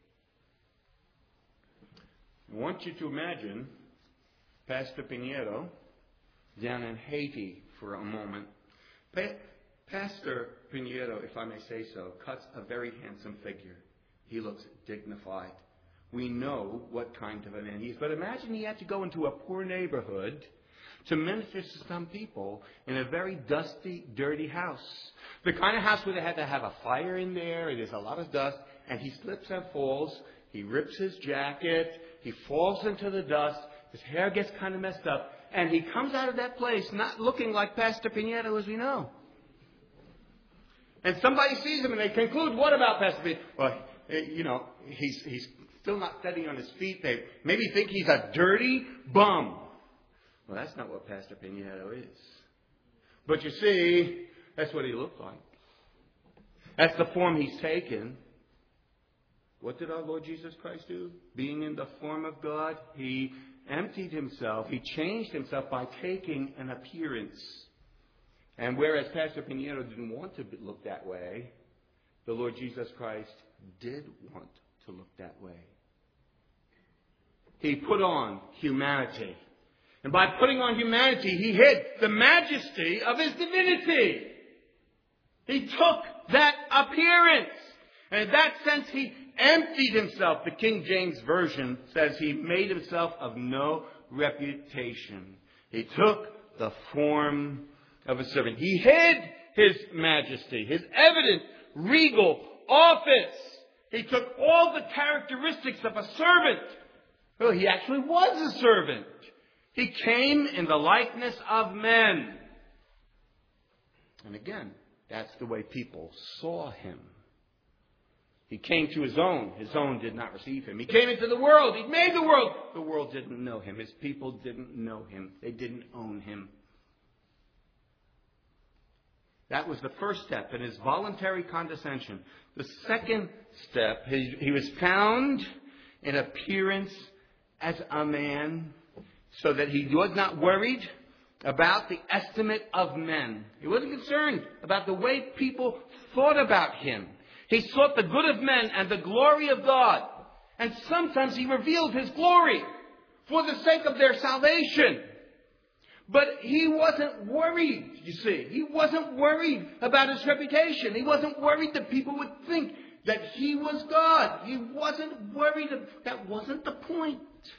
I want you to imagine Pastor Pinheiro down in Haiti for a moment. Pastor Pinheiro, if I may say so, cuts a very handsome figure. He looks dignified. We know what kind of a man he is. But imagine he had to go into a poor neighborhood to minister to some people in a very dusty, dirty house. The kind of house where they had to have a fire in there, and there's a lot of dust, and he slips and falls. He rips his jacket. He falls into the dust. His hair gets kind of messed up. And he comes out of that place not looking like Pastor Pinedo as we know. And somebody sees him and they conclude, what about Pastor Pinedo? Well, he's still not steady on his feet. They maybe think he's a dirty bum. Well, that's not what Pastor Pinedo is. But you see, that's what he looked like. That's the form he's taken. What did our Lord Jesus Christ do? Being in the form of God, he emptied himself. He changed himself by taking an appearance. And whereas Pastor Pinedo didn't want to look that way, the Lord Jesus Christ did want to look that way. He put on humanity. And by putting on humanity, he hid the majesty of his divinity. He took that appearance. And in that sense, he emptied himself. The King James Version says he made himself of no reputation. He took the form of a servant. He hid his majesty, his evident regal office. He took all the characteristics of a servant. Well, he actually was a servant. He came in the likeness of men. And again, that's the way people saw him. He came to his own. His own did not receive him. He came into the world. He made the world. The world didn't know him. His people didn't know him. They didn't own him. That was the first step in his voluntary condescension. The second step, he was found in appearance as a man so that he was not worried about the estimate of men. He wasn't concerned about the way people thought about him. He sought the good of men and the glory of God. And sometimes he revealed his glory for the sake of their salvation. But he wasn't worried, you see. He wasn't worried about his reputation. He wasn't worried that people would think that he was God. He wasn't worried. That wasn't the point.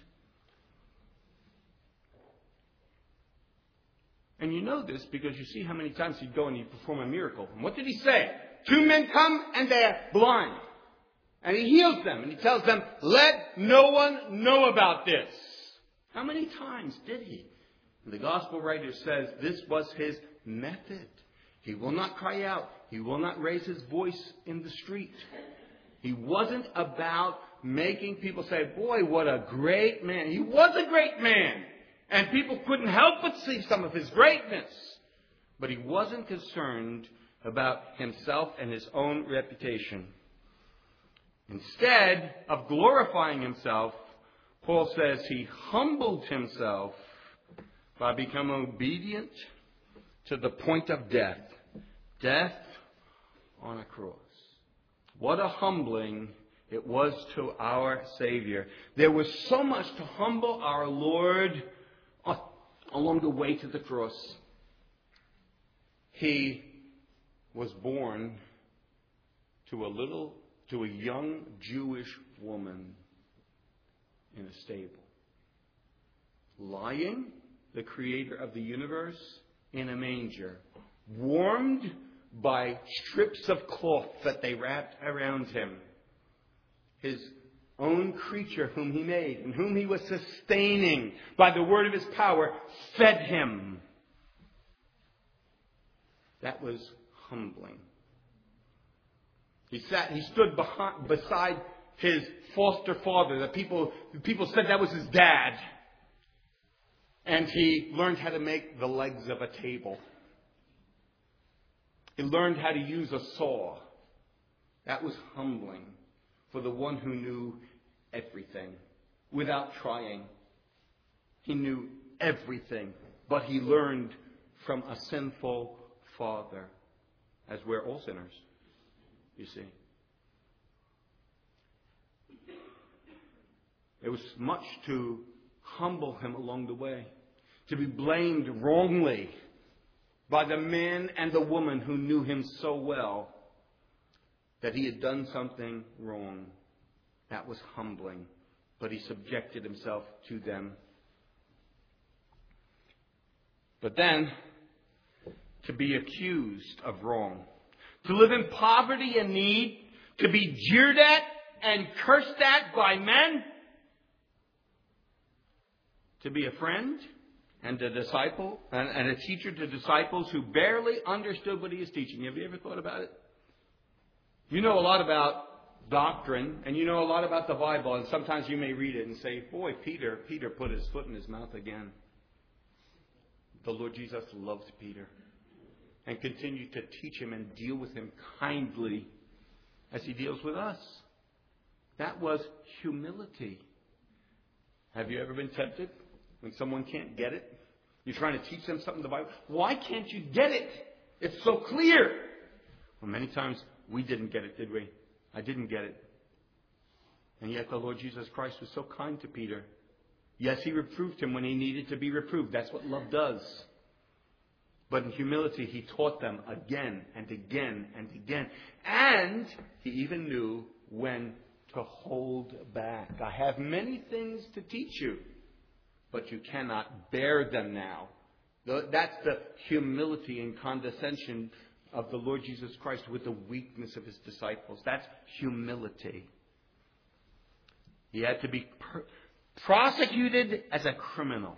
And you know this because you see how many times he'd go and he'd perform a miracle. And what did he say? 2 men come and they're blind. And he heals them. And he tells them, let no one know about this. How many times did he? The gospel writer says this was his method. He will not cry out. He will not raise his voice in the street. He wasn't about making people say, boy, what a great man. He was a great man. And people couldn't help but see some of his greatness. But he wasn't concerned about himself and his own reputation. Instead of glorifying himself, Paul says he humbled himself by becoming obedient to the point of death. Death on a cross. What a humbling it was to our Savior. There was so much to humble our Lord along the way to the cross. He was born to a young Jewish woman in a stable. Lying, the creator of the universe, in a manger. Warmed by strips of cloth that they wrapped around him. His own creature whom he made and whom he was sustaining by the word of his power fed him. That was humbling. He stood beside his foster father. The people said that was his dad. And he learned how to make the legs of a table. He learned how to use a saw. That was humbling for the one who knew everything without trying. He knew everything, but he learned from a sinful father, as we're all sinners, you see. There was much to humble him along the way, to be blamed wrongly by the man and the woman who knew him so well that he had done something wrong. That was humbling, but he subjected himself to them. But then, to be accused of wrong, to live in poverty and need, to be jeered at and cursed at by men, to be a friend and a disciple and a teacher to disciples who barely understood what he is teaching. Have you ever thought about it? You know a lot about doctrine and you know a lot about the Bible, and sometimes you may read it and say, boy, Peter put his foot in his mouth again. The Lord Jesus loved Peter and continued to teach him and deal with him kindly as he deals with us. That was humility. Have you ever been tempted when someone can't get it? You're trying to teach them something in the Bible. Why can't you get it? It's so clear. Well, many times we didn't get it, did we? I didn't get it. And yet the Lord Jesus Christ was so kind to Peter. Yes, he reproved him when he needed to be reproved. That's what love does. But in humility, he taught them again and again and again. And he even knew when to hold back. I have many things to teach you, but you cannot bear them now. That's the humility and condescension of the Lord Jesus Christ with the weakness of his disciples. That's humility. He had to be prosecuted as a criminal.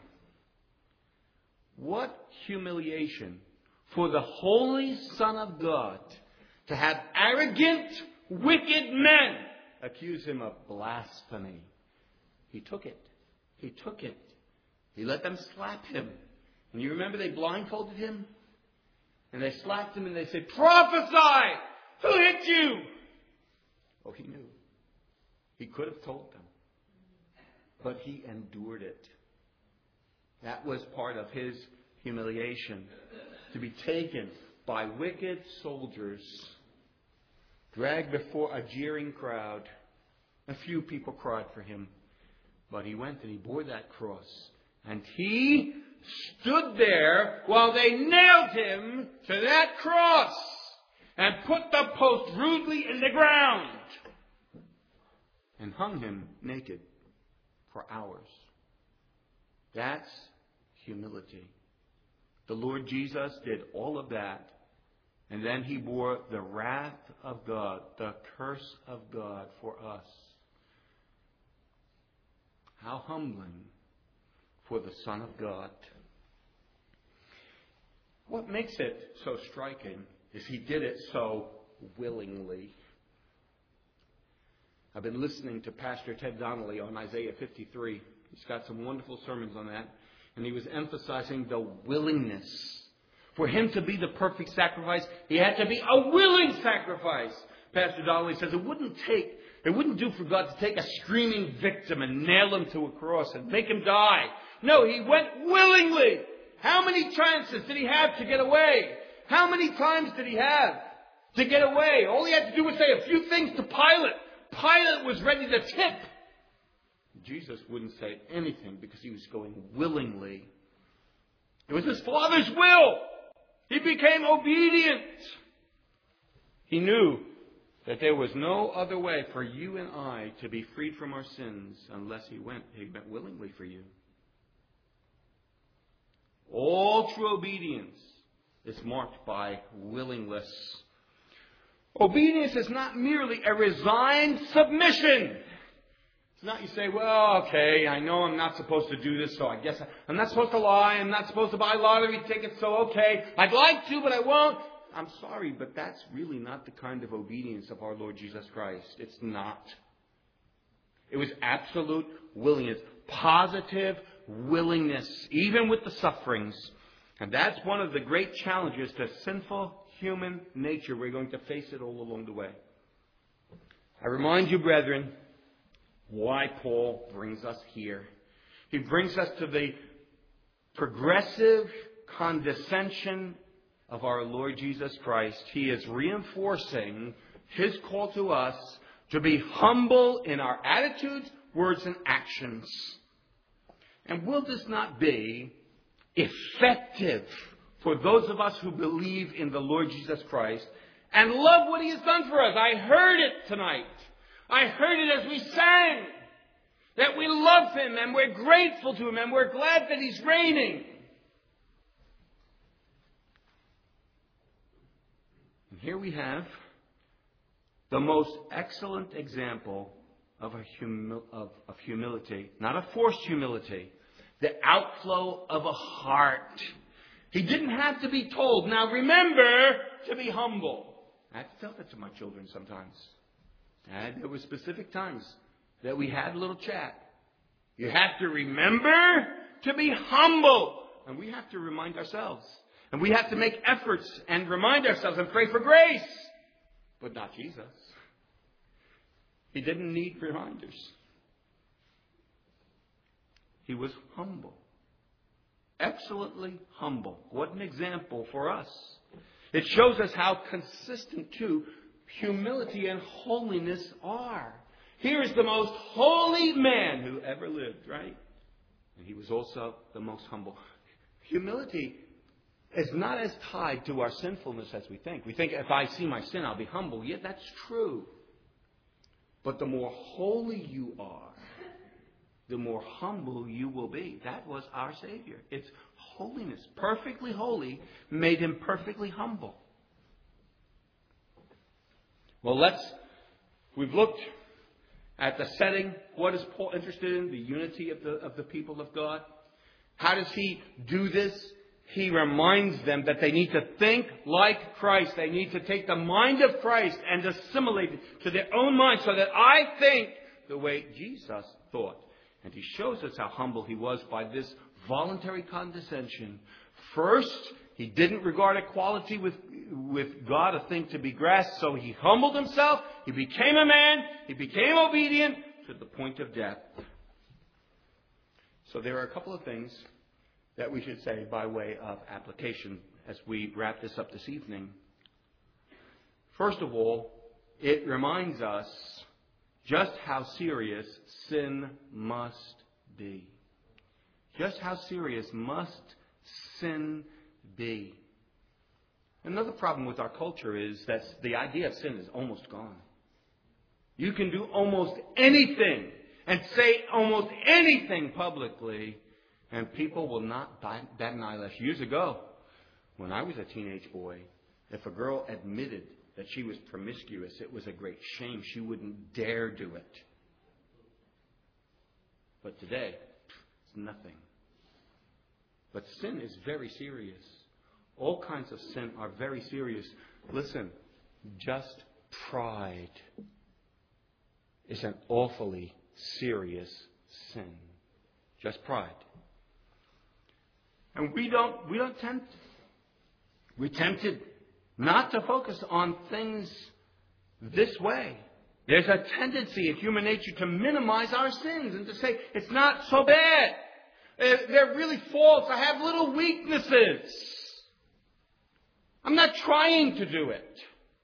What humiliation for the Holy Son of God to have arrogant, wicked men accuse him of blasphemy. He took it. He took it. He let them slap him. And you remember they blindfolded him? And they slapped him and they said, prophesy! Who hit you? Oh, he knew. He could have told them. But he endured it. That was part of his humiliation. To be taken by wicked soldiers, dragged before a jeering crowd. A few people cried for him. But he went and he bore that cross. And he stood there while they nailed him to that cross and put the post rudely in the ground and hung him naked for hours. That's humility. The Lord Jesus did all of that, and then he bore the wrath of God, the curse of God for us. How humbling for the Son of God. What makes it so striking is he did it so willingly. I've been listening to Pastor Ted Donnelly on Isaiah 53. He's got some wonderful sermons on that. And he was emphasizing the willingness. For him to be the perfect sacrifice, he had to be a willing sacrifice. Pastor Donnelly says it wouldn't do for God to take a screaming victim and nail him to a cross and make him die. No, he went willingly. How many chances did he have to get away? How many times did he have to get away? All he had to do was say a few things to Pilate. Pilate was ready to tip. Jesus wouldn't say anything because he was going willingly. It was his Father's will. He became obedient. He knew that there was no other way for you and I to be freed from our sins unless he went willingly for you. All true obedience is marked by willingness. Obedience is not merely a resigned submission. It's not you say, well, okay, I know I'm not supposed to do this, so I guess I'm not supposed to lie. I'm not supposed to buy lottery tickets, so okay. I'd like to, but I won't. I'm sorry, but that's really not the kind of obedience of our Lord Jesus Christ. It's not. It was absolute willingness, positive willingness, even with the sufferings. And that's one of the great challenges to sinful human nature. We're going to face it all along the way. I remind you, brethren, why Paul brings us here. He brings us to the progressive condescension of our Lord Jesus Christ. He is reinforcing his call to us to be humble in our attitudes, words, and actions. And will this not be effective for those of us who believe in the Lord Jesus Christ and love what he has done for us? I heard it tonight. I heard it as we sang. That we love him and we're grateful to him and we're glad that he's reigning. Here we have the most excellent example of humility, not a forced humility, the outflow of a heart. He didn't have to be told, now remember to be humble. I have to tell that to my children sometimes. And there were specific times that we had a little chat. You have to remember to be humble. And we have to remind ourselves. And we have to make efforts and remind ourselves and pray for grace. But not Jesus. He didn't need reminders. He was humble. Excellently humble. What an example for us. It shows us how consistent, too, humility and holiness are. Here is the most holy man who ever lived, right? And he was also the most humble. Humility is not as tied to our sinfulness as we think. We think if I see my sin, I'll be humble. Yeah, that's true. But the more holy you are, the more humble you will be. That was our Savior. It's holiness. Perfectly holy made him perfectly humble. Well, we've looked at the setting. What is Paul interested in? The unity of the people of God. How does he do this? He reminds them that they need to think like Christ. They need to take the mind of Christ and assimilate it to their own mind so that I think the way Jesus thought. And he shows us how humble he was by this voluntary condescension. First, he didn't regard equality with God a thing to be grasped, so he humbled himself. He became a man. He became obedient to the point of death. So there are a couple of things that we should say by way of application as we wrap this up this evening. First of all, it reminds us just how serious sin must be. Just how serious must sin be. Another problem with our culture is that the idea of sin is almost gone. You can do almost anything and say almost anything publicly, and people will not bat an eyelash. Years ago, when I was a teenage boy, if a girl admitted that she was promiscuous, it was a great shame. She wouldn't dare do it. But today, it's nothing. But sin is very serious. All kinds of sin are very serious. Listen, just pride is an awfully serious sin. Just pride. And we're tempted not to focus on things this way. There's a tendency in human nature to minimize our sins and to say, it's not so bad. They're really faults. I have little weaknesses. I'm not trying to do it.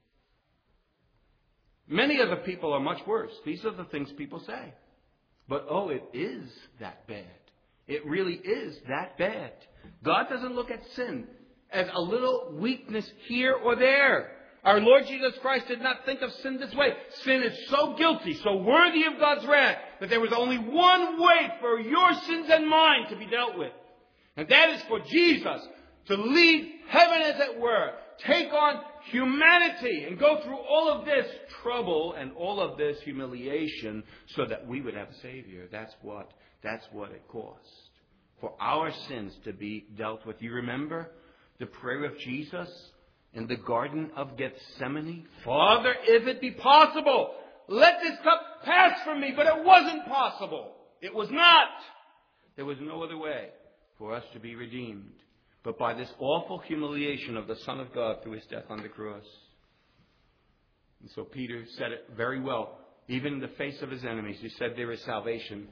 Many other people are much worse. These are the things people say. But it is that bad. It really is that bad. God doesn't look at sin as a little weakness here or there. Our Lord Jesus Christ did not think of sin this way. Sin is so guilty, so worthy of God's wrath, that there was only one way for your sins and mine to be dealt with. And that is for Jesus to leave heaven, as it were, take on humanity and go through all of this trouble and all of this humiliation so that we would have a Savior. That's what it cost. For our sins to be dealt with. You remember the prayer of Jesus in the Garden of Gethsemane? Father, if it be possible, let this cup pass from me. But it wasn't possible. It was not. There was no other way for us to be redeemed but by this awful humiliation of the Son of God through his death on the cross. And so Peter said it very well. Even in the face of his enemies, he said there is salvation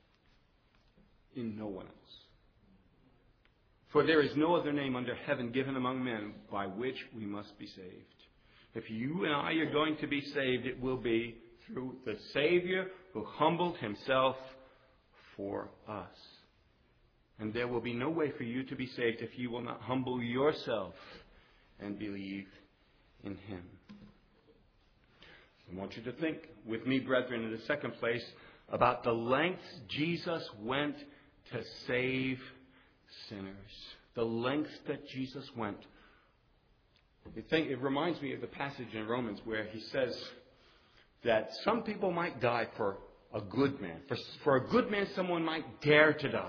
in no one else. For there is no other name under heaven given among men by which we must be saved. If you and I are going to be saved, it will be through the Savior who humbled himself for us. And there will be no way for you to be saved if you will not humble yourself and believe in him. I want you to think with me, brethren, in the second place, about the lengths Jesus went to save sinners. The lengths that Jesus went. It reminds me of the passage in Romans where he says that some people might die for a good man. For a good man, someone might dare to die.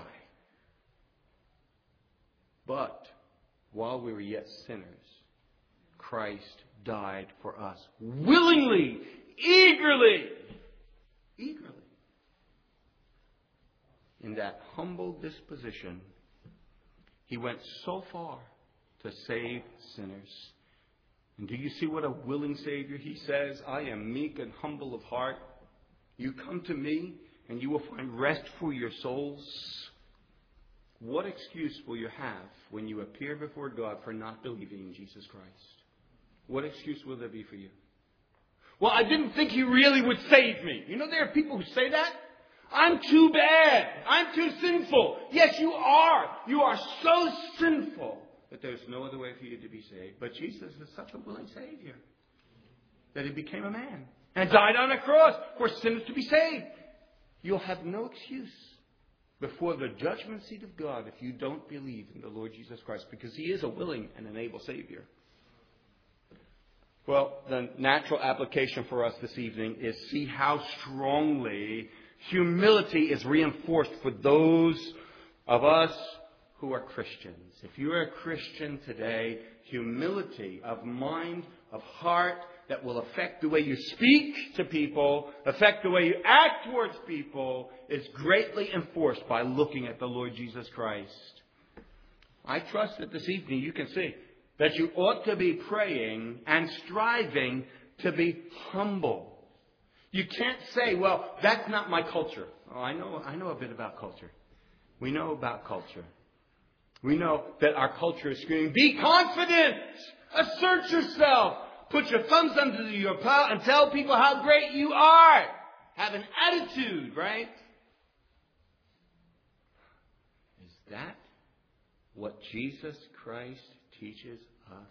But while we were yet sinners, Christ died for us willingly, eagerly. In that humble disposition, he went so far to save sinners. And do you see what a willing Savior? He says, I am meek and humble of heart. You come to me and you will find rest for your souls. What excuse will you have when you appear before God for not believing in Jesus Christ? What excuse will there be for you? Well, I didn't think He really would save me. You know, there are people who say that. I'm too bad. I'm too sinful. Yes, you are. You are so sinful that there's no other way for you to be saved. But Jesus is such a willing Savior that He became a man and died on a cross for sinners to be saved. You'll have no excuse before the judgment seat of God if you don't believe in the Lord Jesus Christ, because He is a willing and an able Savior. Well, the natural application for us this evening is see how strongly humility is reinforced for those of us who are Christians. If you are a Christian today, humility of mind, of heart, that will affect the way you speak to people, affect the way you act towards people, is greatly enforced by looking at the Lord Jesus Christ. I trust that this evening you can see that you ought to be praying and striving to be humble. You can't say, well, that's not my culture. Oh, I know a bit about culture. We know about culture. We know that our culture is screaming, be confident! Assert yourself! Put your thumbs under your plow and tell people how great you are! Have an attitude, right? Is that what Jesus Christ teaches us?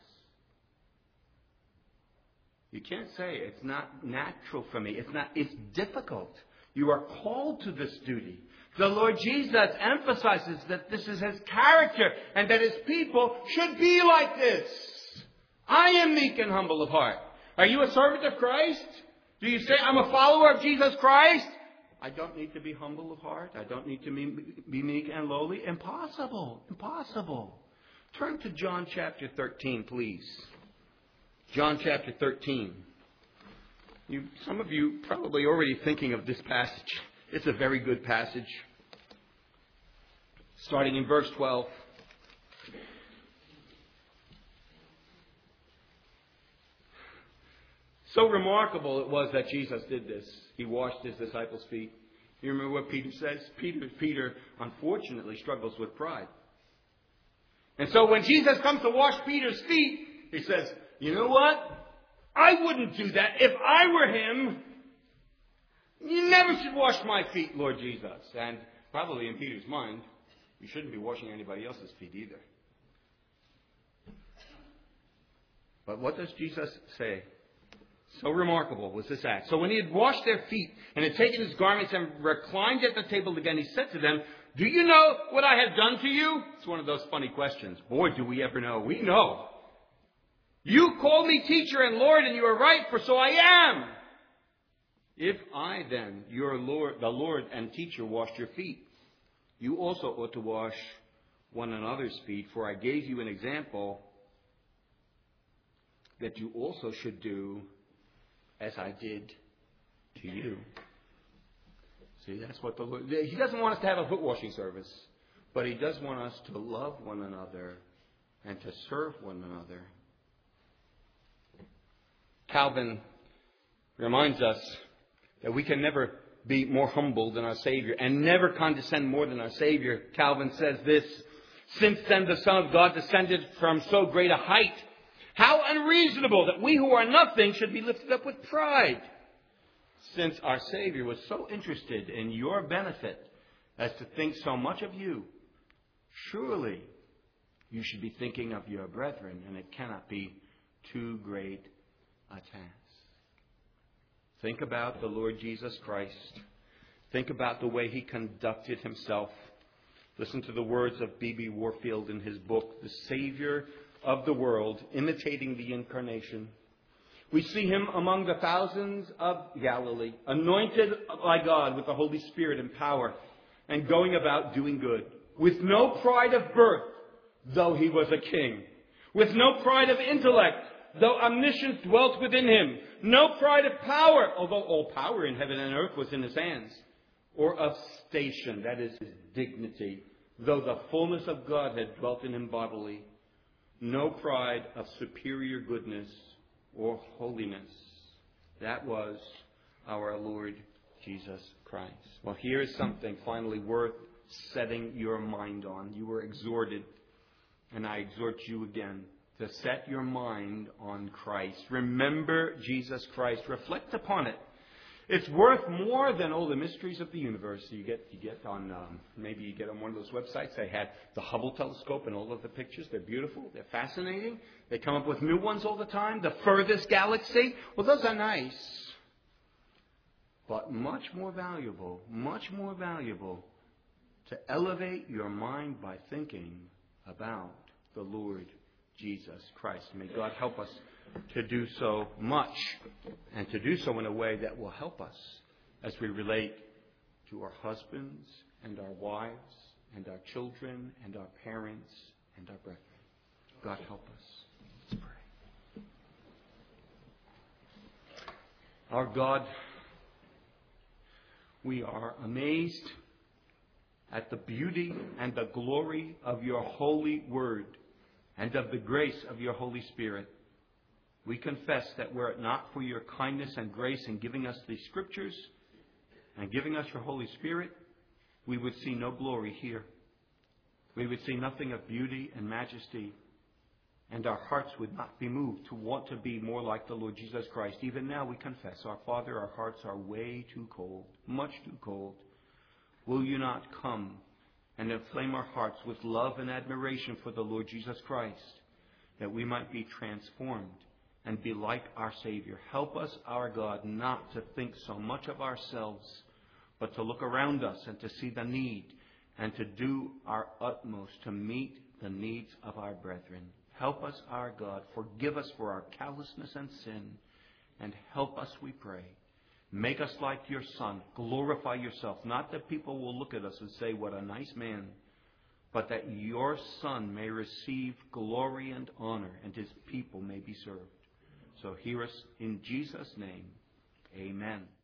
You can't say it's not natural for me. It's difficult. You are called to this duty. The Lord Jesus emphasizes that this is His character and that His people should be like this. I am meek and humble of heart. Are you a servant of Christ? Do you say, I'm a follower of Jesus Christ? I don't need to be humble of heart. I don't need to be meek and lowly. Impossible. Impossible. Turn to John chapter 13, please. John chapter 13. Some of you probably already thinking of this passage. It's a very good passage. Starting in verse 12. So remarkable it was that Jesus did this. He washed His disciples' feet. You remember what Peter says? Peter unfortunately struggles with pride. And so when Jesus comes to wash Peter's feet, he says, you know what? I wouldn't do that if I were Him. You never should wash my feet, Lord Jesus. And probably in Peter's mind, you shouldn't be washing anybody else's feet either. But what does Jesus say? So remarkable was this act. So when He had washed their feet and had taken His garments and reclined at the table again, He said to them, do you know what I have done to you? It's one of those funny questions. Boy, do we ever know. We know. You call me teacher and Lord, and you are right, for so I am. If I then, your Lord, the Lord and teacher, washed your feet, you also ought to wash one another's feet, for I gave you an example that you also should do as I did to you. See, that's what the Lord... He doesn't want us to have a foot washing service, but He does want us to love one another and to serve one another. Calvin reminds us that we can never be more humble than our Savior and never condescend more than our Savior. Calvin says this, since then the Son of God descended from so great a height, how unreasonable that we who are nothing should be lifted up with pride. Since our Savior was so interested in your benefit as to think so much of you, surely you should be thinking of your brethren, and it cannot be too great a task. Think about the Lord Jesus Christ. Think about the way He conducted Himself. Listen to the words of B.B. Warfield in his book, The Savior of the world, imitating the incarnation. We see him among the thousands of Galilee, anointed by God with the Holy Spirit and power, and going about doing good, with no pride of birth, though he was a king, with no pride of intellect, though omniscience dwelt within him, no pride of power, although all power in heaven and earth was in his hands, or of station, that is his dignity, though the fullness of God had dwelt in him bodily, no pride of superior goodness or holiness. That was our Lord Jesus Christ. Well, here is something finally worth setting your mind on. You were exhorted, and I exhort you again, to set your mind on Christ. Remember Jesus Christ. Reflect upon it. It's worth more than all the mysteries of the universe. You get on, maybe you get on one of those websites. They had the Hubble telescope and all of the pictures. They're beautiful. They're fascinating. They come up with new ones all the time. The furthest galaxy. Well, those are nice. But much more valuable to elevate your mind by thinking about the Lord Jesus Christ. May God help us to do so much, and to do so in a way that will help us as we relate to our husbands and our wives and our children and our parents and our brethren. God help us. Let's pray. Our God, we are amazed at the beauty and the glory of your holy word and of the grace of your Holy Spirit. We confess that were it not for your kindness and grace in giving us these scriptures and giving us your Holy Spirit, we would see no glory here. We would see nothing of beauty and majesty, and our hearts would not be moved to want to be more like the Lord Jesus Christ. Even now we confess, our Father, our hearts are way too cold, much too cold. Will you not come and inflame our hearts with love and admiration for the Lord Jesus Christ, that we might be transformed and be like our Savior? Help us, our God, not to think so much of ourselves, but to look around us and to see the need and to do our utmost to meet the needs of our brethren. Help us, our God. Forgive us for our callousness and sin, and help us, we pray. Make us like your Son. Glorify yourself. Not that people will look at us and say, what a nice man, but that your Son may receive glory and honor, and his people may be served. So hear us in Jesus' name. Amen.